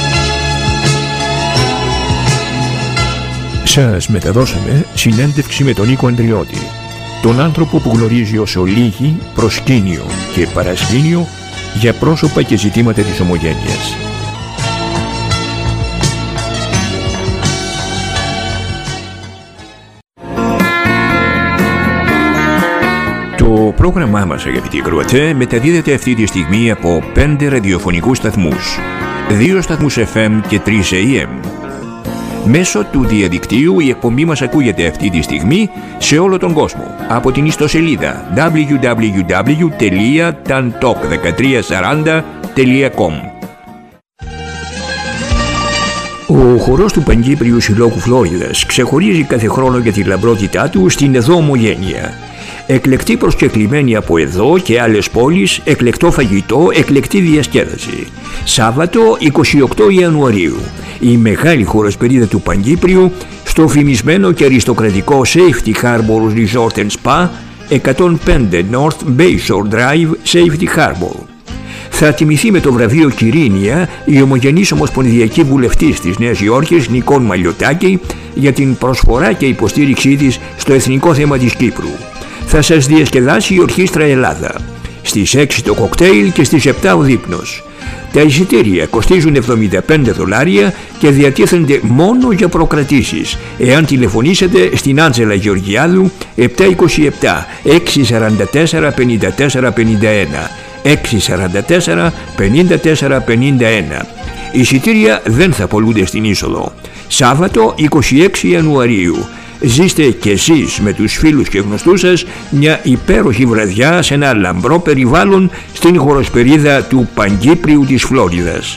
Σας μεταδώσαμε συνέντευξη με τον Νίκο Ανδριώτη, τον άνθρωπο που γνωρίζει ως ολίγη, προσκήνιο και παρασκήνιο για πρόσωπα και ζητήματα της ομογένειας. Το πρόγραμμά μας, αγαπητοί ακροατές, μεταδίδεται αυτή τη στιγμή από πέντε ραδιοφωνικούς σταθμούς, δύο σταθμούς εφ εμ και τρεις έι εμ. Μέσω του διαδικτύου η εκπομπή μας ακούγεται αυτή τη στιγμή σε όλο τον κόσμο από την ιστοσελίδα ντάμπλιου ντάμπλιου ντάμπλιου τελεία ταντοκ δέκα τρία σαράντα τελεία κομ. Ο χορός του Παγκύπριου Συλλόγου Φλόριδας ξεχωρίζει κάθε χρόνο για τη λαμπρότητά του στην εδώ ομογένεια. Εκλεκτή προσκεκλημένη από εδώ και άλλες πόλεις, εκλεκτό φαγητό, εκλεκτή διασκέδαση. Σάββατο εικοστή ογδόη Ιανουαρίου, η μεγάλη χωροσπερίδα του Παγκύπριου στο φημισμένο και αριστοκρατικό Safety Harbor Resort and Spa, εκατόν πέντε North Bayshore Drive, Safety Harbor. Θα τιμηθεί με το βραβείο Κυρίνια η ομογενής ομοσπονδιακή βουλευτής της Νέας Υόρκης Νικόλ Μαλιωτάκη για την προσφορά και υποστήριξή της στο εθνικό θέμα της Κύπρου. Θα σας διασκεδάσει η Ορχήστρα Ελλάδα. Στις έξι το κοκτέιλ και στις επτά ο δείπνος. Τα εισιτήρια κοστίζουν εβδομήντα πέντε δολάρια και διατίθενται μόνο για προκρατήσεις εάν τηλεφωνήσετε στην Άντζελα Γεωργιάδου επτά είκοσι επτά έξι σαράντα τέσσερα πενήντα τέσσερα πενήντα ένα έξι σαράντα τέσσερα πενήντα τέσσερα πενήντα ένα. Εισιτήρια δεν θα πωλούνται στην είσοδο. Σάββατο είκοσι έξι Ιανουαρίου. Ζήστε κι εσείς με τους φίλους και γνωστούς σας μια υπέροχη βραδιά σε ένα λαμπρό περιβάλλον στην χωροσπερίδα του Παγκύπριου της Φλόριδας.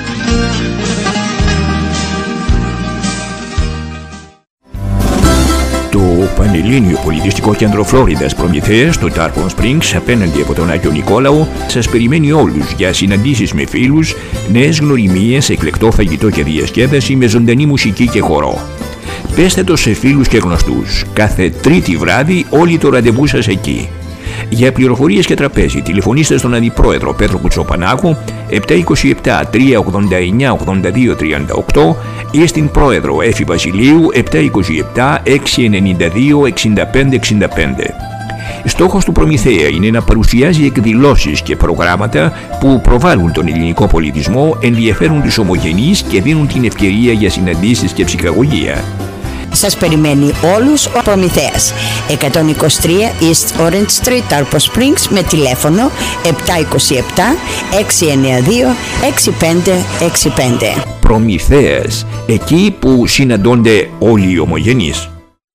Το Πανελλήνιο Πολιτιστικό Κέντρο Φλόριδας Προμηθέας στο Tarpon Springs απέναντι από τον Άγιο Νικόλαο σας περιμένει όλους για συναντήσεις με φίλους, νέες γνωριμίες, εκλεκτό φαγητό και διασκέδαση με ζωντανή μουσική και χορό. Πέστε το σε φίλους και γνωστούς. Κάθε τρίτη βράδυ όλοι το ραντεβού σας εκεί. Για πληροφορίες και τραπέζι τηλεφωνήστε στον Αντιπρόεδρο Πέτρο Κουτσοπανάκου επτά είκοσι επτά τρία ογδόντα εννιά ογδόντα δύο τριάντα οκτώ ή στην Πρόεδρο Έφη Βασιλείου επτά είκοσι επτά έξι ενενήντα δύο εξήντα πέντε εξήντα πέντε. Στόχος του Προμηθέα είναι να παρουσιάζει εκδηλώσεις και προγράμματα που προβάλλουν τον ελληνικό πολιτισμό, ενδιαφέρουν τους ομογενείς και δίνουν την ευκαιρία για συναντήσεις και ψυχαγωγία. Σας περιμένει όλους ο Προμηθέας. εκατόν είκοσι τρία East Orange Street, Tarpon Springs, με τηλέφωνο επτά είκοσι επτά έξι εννιά δύο έξι πέντε έξι πέντε. Προμηθέας, εκεί που συναντώνται όλοι οι ομογενείς.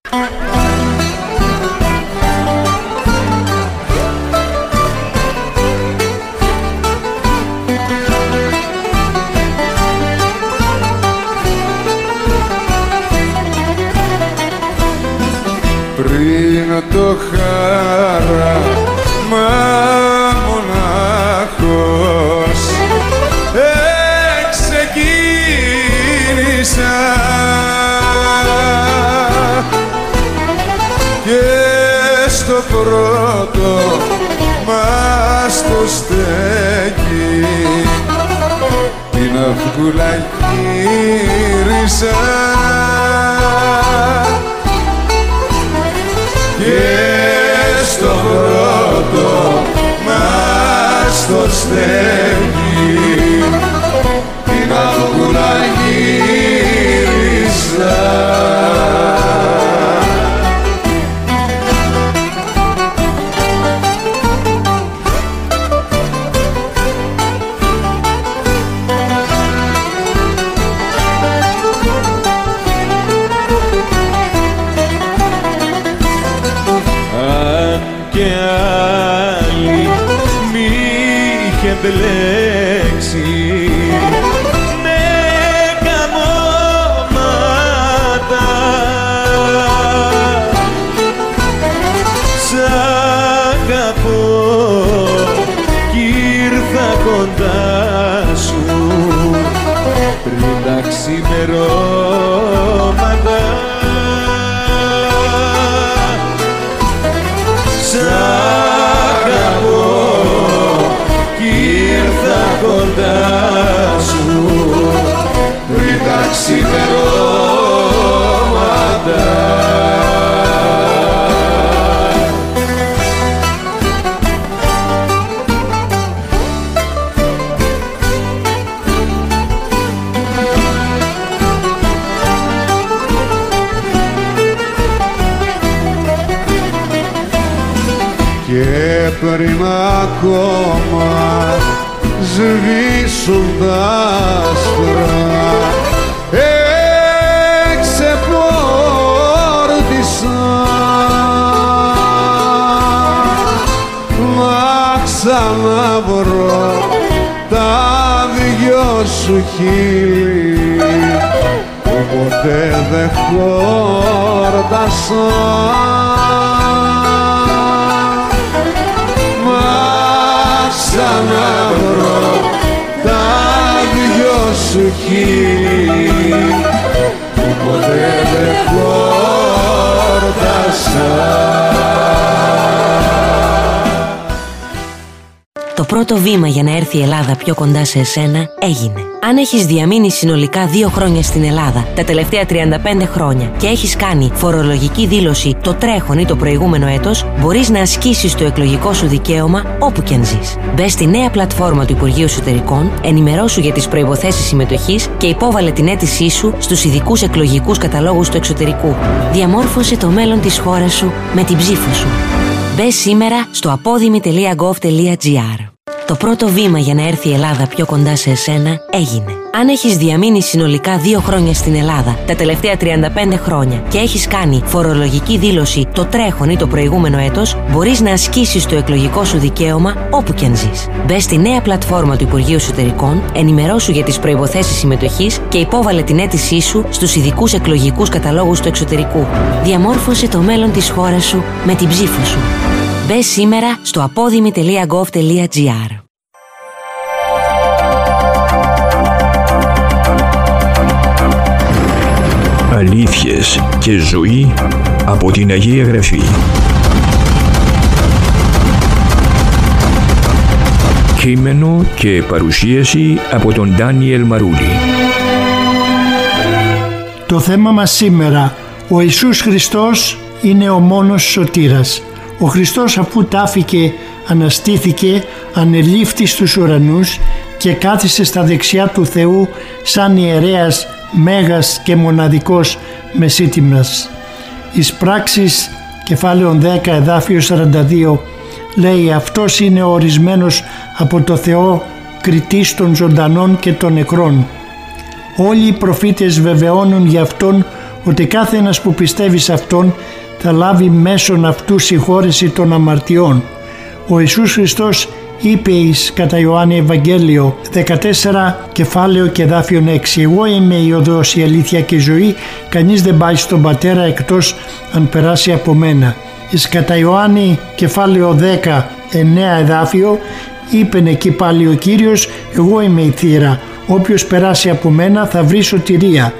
Πριν το χάραμα μονάχος εξεκίνησα και στο πρώτο μας το στέκει την αυγούλα γύρισα και στο πρώτο μας το στέκει την αυγούλα γύρισα. Μπλέξει με καμώματα σ' αγαπώ κι ήρθα κοντά σου πριν τα ξημερώματα σ' αγαπώ κοντά σου πριν τα ξημερώματα. Και πριν ακόμα σβήσουν τα άστρα εξεπόρτισα να ξαναβρω τα δυο σου χείλη που ποτέ δεν χόρτασα. Ξαναβρω τα δυο σου χείλη που ποτέ δεν χόρτασα. Το πρώτο βήμα για να έρθει η Ελλάδα πιο κοντά σε εσένα έγινε. Αν έχεις διαμείνει συνολικά δύο χρόνια στην Ελλάδα τα τελευταία τριάντα πέντε χρόνια και έχεις κάνει φορολογική δήλωση το τρέχον ή το προηγούμενο έτος, μπορείς να ασκήσεις το εκλογικό σου δικαίωμα όπου και αν ζεις. Μπες στη νέα πλατφόρμα του Υπουργείου Εσωτερικών, ενημερώσου για τις προϋποθέσεις συμμετοχής και υπόβαλε την αίτησή σου στους ειδικούς εκλογικούς καταλόγους του εξωτερικού. Διαμόρφωσε το μέλλον της χώρας σου με την ψήφο σου. Μπες σήμερα στο απόδημη τελεία γκοβ τελεία τζι άρ. Το πρώτο βήμα για να έρθει η Ελλάδα πιο κοντά σε εσένα έγινε. Αν έχεις διαμείνει συνολικά δύο χρόνια στην Ελλάδα τα τελευταία τριάντα πέντε χρόνια και έχεις κάνει φορολογική δήλωση το τρέχον ή το προηγούμενο έτος, μπορείς να ασκήσεις το εκλογικό σου δικαίωμα όπου και αν ζεις. Μπες στη νέα πλατφόρμα του Υπουργείου Εσωτερικών, ενημερώσου για τις προϋποθέσεις συμμετοχής και υπόβαλε την αίτησή σου στους ειδικούς εκλογικούς καταλόγους του εξωτερικού. Διαμόρφωσε το μέλλον της χώρας σου με την ψήφο σου. Μπες σήμερα στο απόδημη τελεία γκοβ τελεία τζι άρ. Αλήθειες και ζωή από την Αγία Γραφή. Κείμενο και παρουσίαση από τον Ντάνιελ Μαρούλη. Το θέμα μας σήμερα: ο Ιησούς Χριστός είναι ο μόνος σωτήρας. Ο Χριστός, αφού τάφηκε, αναστήθηκε, ανελήφθη στους ουρανούς και κάθισε στα δεξιά του Θεού σαν ιερέας, μέγας και μοναδικός μεσίτιμνας. Εις Πράξεις κεφάλαιο δέκα εδάφιο σαράντα δύο λέει: αυτός είναι ο ορισμένος από το Θεό κριτής των ζωντανών και των νεκρών. Όλοι οι προφήτες βεβαιώνουν για αυτόν ότι κάθε ένας που πιστεύει σε αυτόν θα λάβει μέσον αυτού συγχώρεση των αμαρτιών. Ο Ιησούς Χριστός είπε εις κατά Ιωάννη Ευαγγέλιο δεκατέσσερα κεφάλαιο και εδάφιον έξι: εγώ είμαι η οδός, η αλήθεια και η ζωή, κανείς δεν πάει στον Πατέρα εκτός αν περάσει από μένα. Εις κατά Ιωάννη κεφάλαιο δέκα εννέα εδάφιο είπεν εκεί πάλι ο Κύριος: εγώ είμαι η θύρα, όποιος περάσει από μένα θα βρει σωτηρία.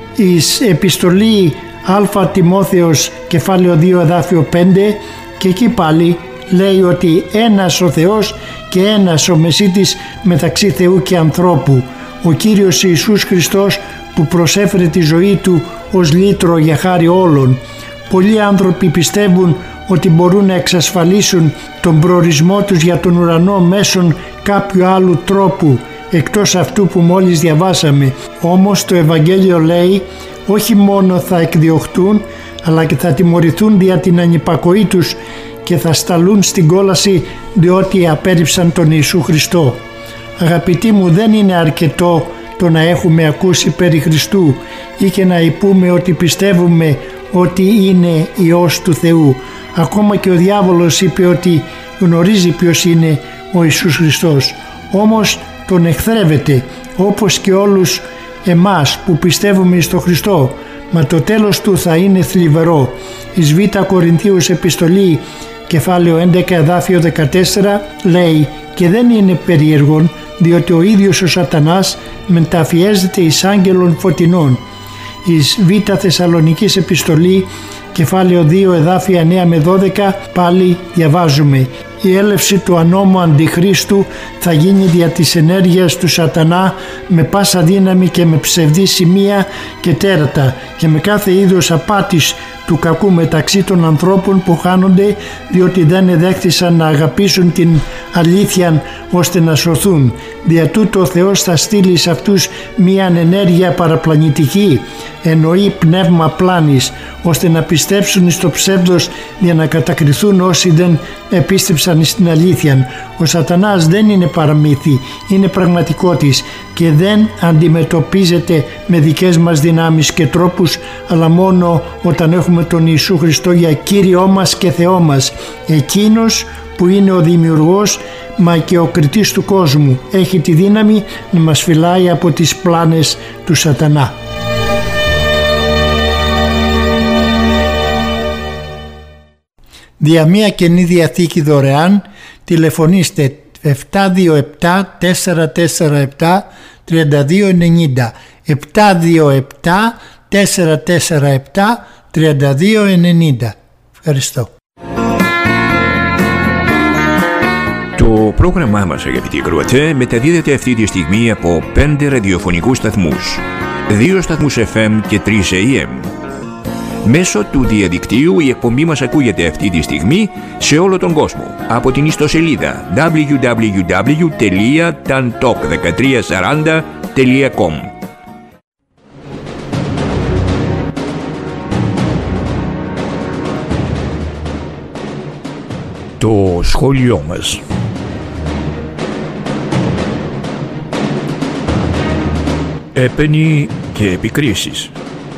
Εις επιστολή Α Τιμόθεος κεφάλαιο δύο εδάφιο πέντε και εκεί πάλι λέει ότι ένας ο Θεός και ένας ο μεσίτης μεταξύ Θεού και ανθρώπου, ο Κύριος Ιησούς Χριστός, που προσέφερε τη ζωή του ως λύτρο για χάρη όλων. Πολλοί άνθρωποι πιστεύουν ότι μπορούν να εξασφαλίσουν τον προορισμό τους για τον ουρανό μέσω κάποιου άλλου τρόπου εκτός αυτού που μόλις διαβάσαμε. Όμως το Ευαγγέλιο λέει όχι μόνο θα εκδιωχτούν, αλλά και θα τιμωρηθούν δια την ανυπακοή τους και θα σταλούν στην κόλαση διότι απέρριψαν τον Ιησού Χριστό. Αγαπητοί μου, δεν είναι αρκετό το να έχουμε ακούσει περί Χριστού ή και να υπούμε ότι πιστεύουμε ότι είναι Υιός του Θεού. Ακόμα και ο διάβολος είπε ότι γνωρίζει ποιος είναι ο Ιησούς Χριστός. Όμως τον εχθρεύεται, όπως και όλους εμάς που πιστεύουμε στο Χριστό, μα το τέλος του θα είναι θλιβερό. Εις Β Κορινθίους επιστολή κεφάλαιο έντεκα εδάφιο δεκατέσσερα λέει: και δεν είναι περίεργον, διότι ο ίδιος ο σατανάς μεταφιέζεται εις άγγελων φωτεινών. Εις Β Θεσσαλονικής επιστολή κεφάλαιο δύο εδάφια εννέα με δώδεκα πάλι διαβάζουμε: η έλευση του ανώμου αντιχρίστου θα γίνει δια της ενέργειας του σατανά με πάσα δύναμη και με ψευδή σημεία και τέρατα και με κάθε είδος απάτης του κακού μεταξύ των ανθρώπων που χάνονται διότι δεν εδέχθησαν να αγαπήσουν την αλήθεια ώστε να σωθούν. Δια τούτο ο Θεός θα στείλει σε αυτούς μία ενέργεια παραπλανητική, εννοεί πνεύμα πλάνης, ώστε να πιστέψουν στο ψεύδος για να κατακριθούν όσοι δεν επίστεψαν στην αλήθεια. Ο σατανάς δεν είναι παραμύθι, είναι πραγματικότης και δεν αντιμετωπίζεται με δικές μας δυνάμεις και τρόπους, αλλά μόνο όταν έχουμε τον Ιησού Χριστό για Κύριό μας και Θεό μας. Εκείνος που είναι ο δημιουργός μα και ο κριτής του κόσμου έχει τη δύναμη να μας φυλάει από τις πλάνες του σατανά. Δια μία Καινή Διαθήκη δωρεάν τηλεφωνήστε επτά δύο επτά τέσσερα τέσσερα επτά τρία δύο εννιά επτά δύο επτά τέσσερα τέσσερα επτά τρία δύο εννιά. Ευχαριστώ. Το Το πρόγραμμά μας, αγαπητοί ακροατές, μεταδίδεται αυτή τη στιγμή από πέντε ραδιοφωνικούς σταθμούς, δύο σταθμούς εφ εμ και τρεις έι εμ. Μέσω του διαδικτύου η εκπομπή μας ακούγεται αυτή τη στιγμή σε όλο τον κόσμο από την ιστοσελίδα ντάμπλιου ντάμπλιου ντάμπλιου τελεία ταντοκ δεκατρία σαράντα τελεία κομ. Το σχόλιο μας. Έπαινη και επικρίσεις.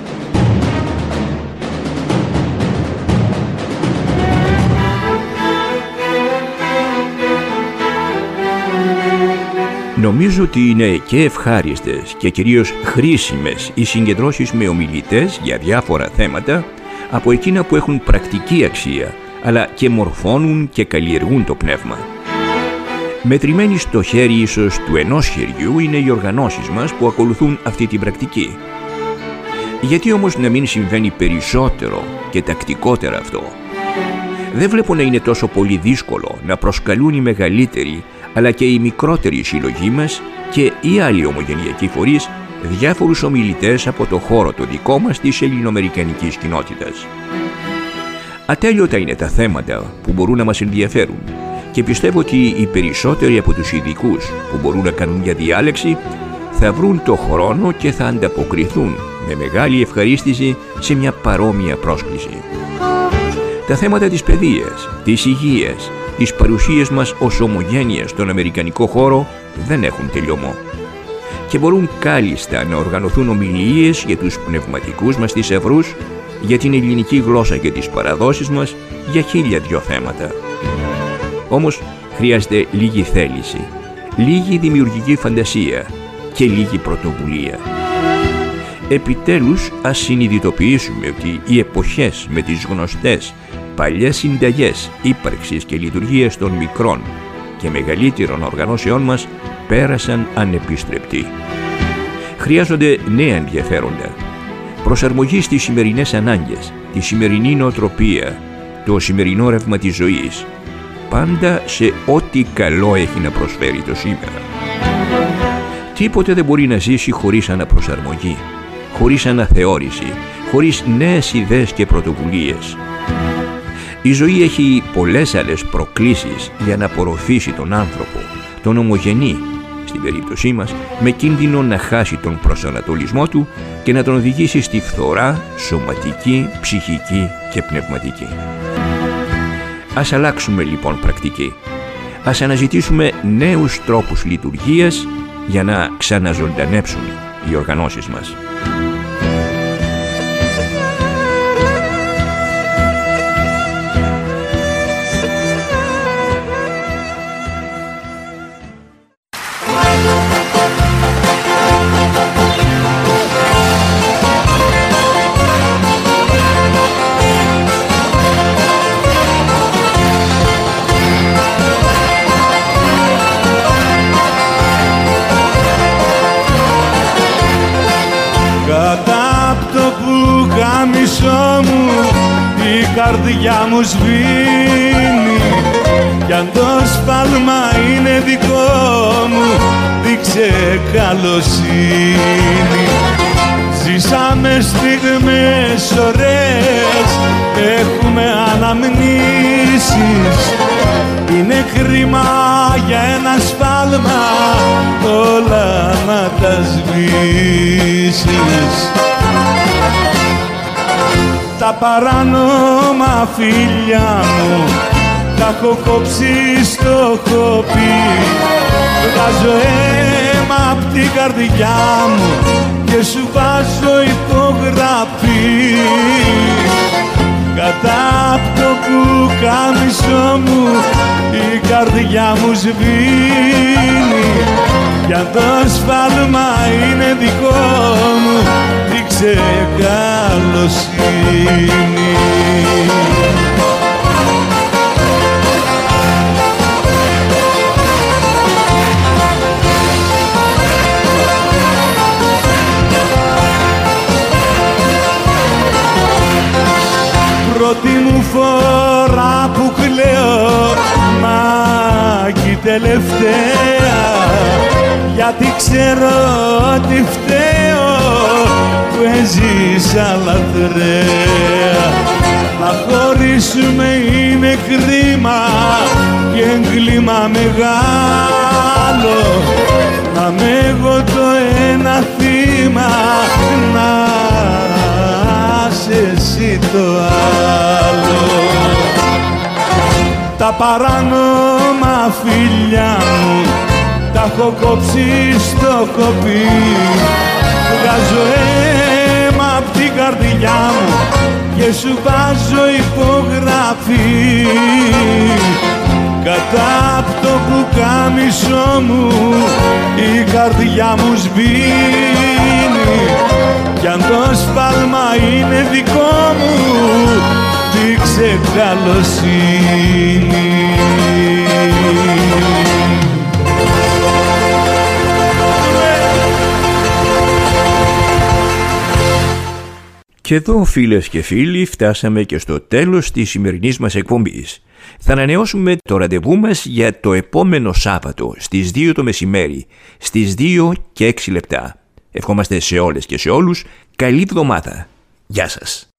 Νομίζω ότι είναι και ευχάριστες και κυρίως χρήσιμες οι συγκεντρώσεις με ομιλητές για διάφορα θέματα από εκείνα που έχουν πρακτική αξία, αλλά και μορφώνουν και καλλιεργούν το πνεύμα. Μετρημένοι στο χέρι ίσως του ενός χεριού είναι οι οργανώσεις μας που ακολουθούν αυτή την πρακτική. Γιατί όμως να μην συμβαίνει περισσότερο και τακτικότερα αυτό? Δεν βλέπω να είναι τόσο πολύ δύσκολο να προσκαλούν οι μεγαλύτεροι αλλά και οι μικρότεροι συλλογοί μας και οι άλλοι ομογενειακοί φορείς διάφορους ομιλητές από το χώρο το δικό μας της ελληνοαμερικανικής κοινότητας. Ατέλειωτα είναι τα θέματα που μπορούν να μας ενδιαφέρουν και πιστεύω ότι οι περισσότεροι από τους ειδικούς που μπορούν να κάνουν για διάλεξη θα βρουν το χρόνο και θα ανταποκριθούν με μεγάλη ευχαρίστηση σε μια παρόμοια πρόσκληση. Τα θέματα της παιδείας, της υγείας, της παρουσίας μας ως ομογένεια στον αμερικανικό χώρο δεν έχουν τελειωμό και μπορούν κάλλιστα να οργανωθούν ομιλίες για τους πνευματικούς μας θησαυρούς, για την ελληνική γλώσσα και τις παραδόσεις μας, για χίλια δυο θέματα. Όμως χρειάζεται λίγη θέληση, λίγη δημιουργική φαντασία και λίγη πρωτοβουλία. Επιτέλους ας συνειδητοποιήσουμε ότι οι εποχές με τις γνωστές παλιές συνταγές ύπαρξης και λειτουργίας των μικρών και μεγαλύτερων οργανώσεών μας πέρασαν ανεπιστρεπτοί. Χρειάζονται νέα ενδιαφέροντα, προσαρμογή στις σημερινές ανάγκες, τη σημερινή νοοτροπία, το σημερινό ρεύμα της ζωής, πάντα σε ό,τι καλό έχει να προσφέρει το σήμερα. Τίποτε δεν μπορεί να ζήσει χωρίς αναπροσαρμογή, χωρίς αναθεώρηση, χωρίς νέες ιδέες και πρωτοβουλίες. Η ζωή έχει πολλές άλλες προκλήσεις για να απορροφήσει τον άνθρωπο, τον ομογενή, στην περίπτωσή μας, με κίνδυνο να χάσει τον προσανατολισμό του και να τον οδηγήσει στη φθορά σωματική, ψυχική και πνευματική. Ας αλλάξουμε λοιπόν πρακτική. Ας αναζητήσουμε νέους τρόπους λειτουργίας για να ξαναζωντανέψουν οι οργανώσεις μας. Η καρδιά μου σβήνει κι αν το σφάλμα είναι δικό μου δείξε καλοσύνη. Ζήσαμε στιγμές ωραίες, έχουμε αναμνήσεις, είναι κρίμα για ένα σφάλμα όλα να τα σβήσεις. Τα παράνομα φίλια μου τα έχω κόψει στο κοπί, βγάζω αίμα απ' την καρδιά μου και σου βάζω υπογραφή. Κατά απ' το πουκάμισο μου η καρδιά μου σβήνει κι αν το σφάλμα είναι δικό μου δείξε καλοσύνη. Πρώτη μου φορά που κλαίω, μα τελευταία, γιατί ξέρω ότι φταίω που έζησα λατρέα. Να χωρίσουμε είναι κρίμα και έγκλημα μεγάλο, να με εγώ το ένα θύμα, να σε εσύ το άλλο. Τα παράνομα φιλιά μου τα έχω κόψει στο κοπί, βγάζω αίμα απ' την καρδιά μου και σου βάζω υπογραφή. Κατά απ' το πουκάμισό μου η καρδιά μου σβήνει, κι αν το σφάλμα είναι δικό μου δείξε καλοσύνη. Και εδώ, φίλες και φίλοι, φτάσαμε και στο τέλος της σημερινής μας εκπομπής. Θα ανανεώσουμε το ραντεβού μας για το επόμενο Σάββατο στις δύο το μεσημέρι, στις δύο και έξι λεπτά. Ευχόμαστε σε όλες και σε όλους καλή εβδομάδα. Γεια σας.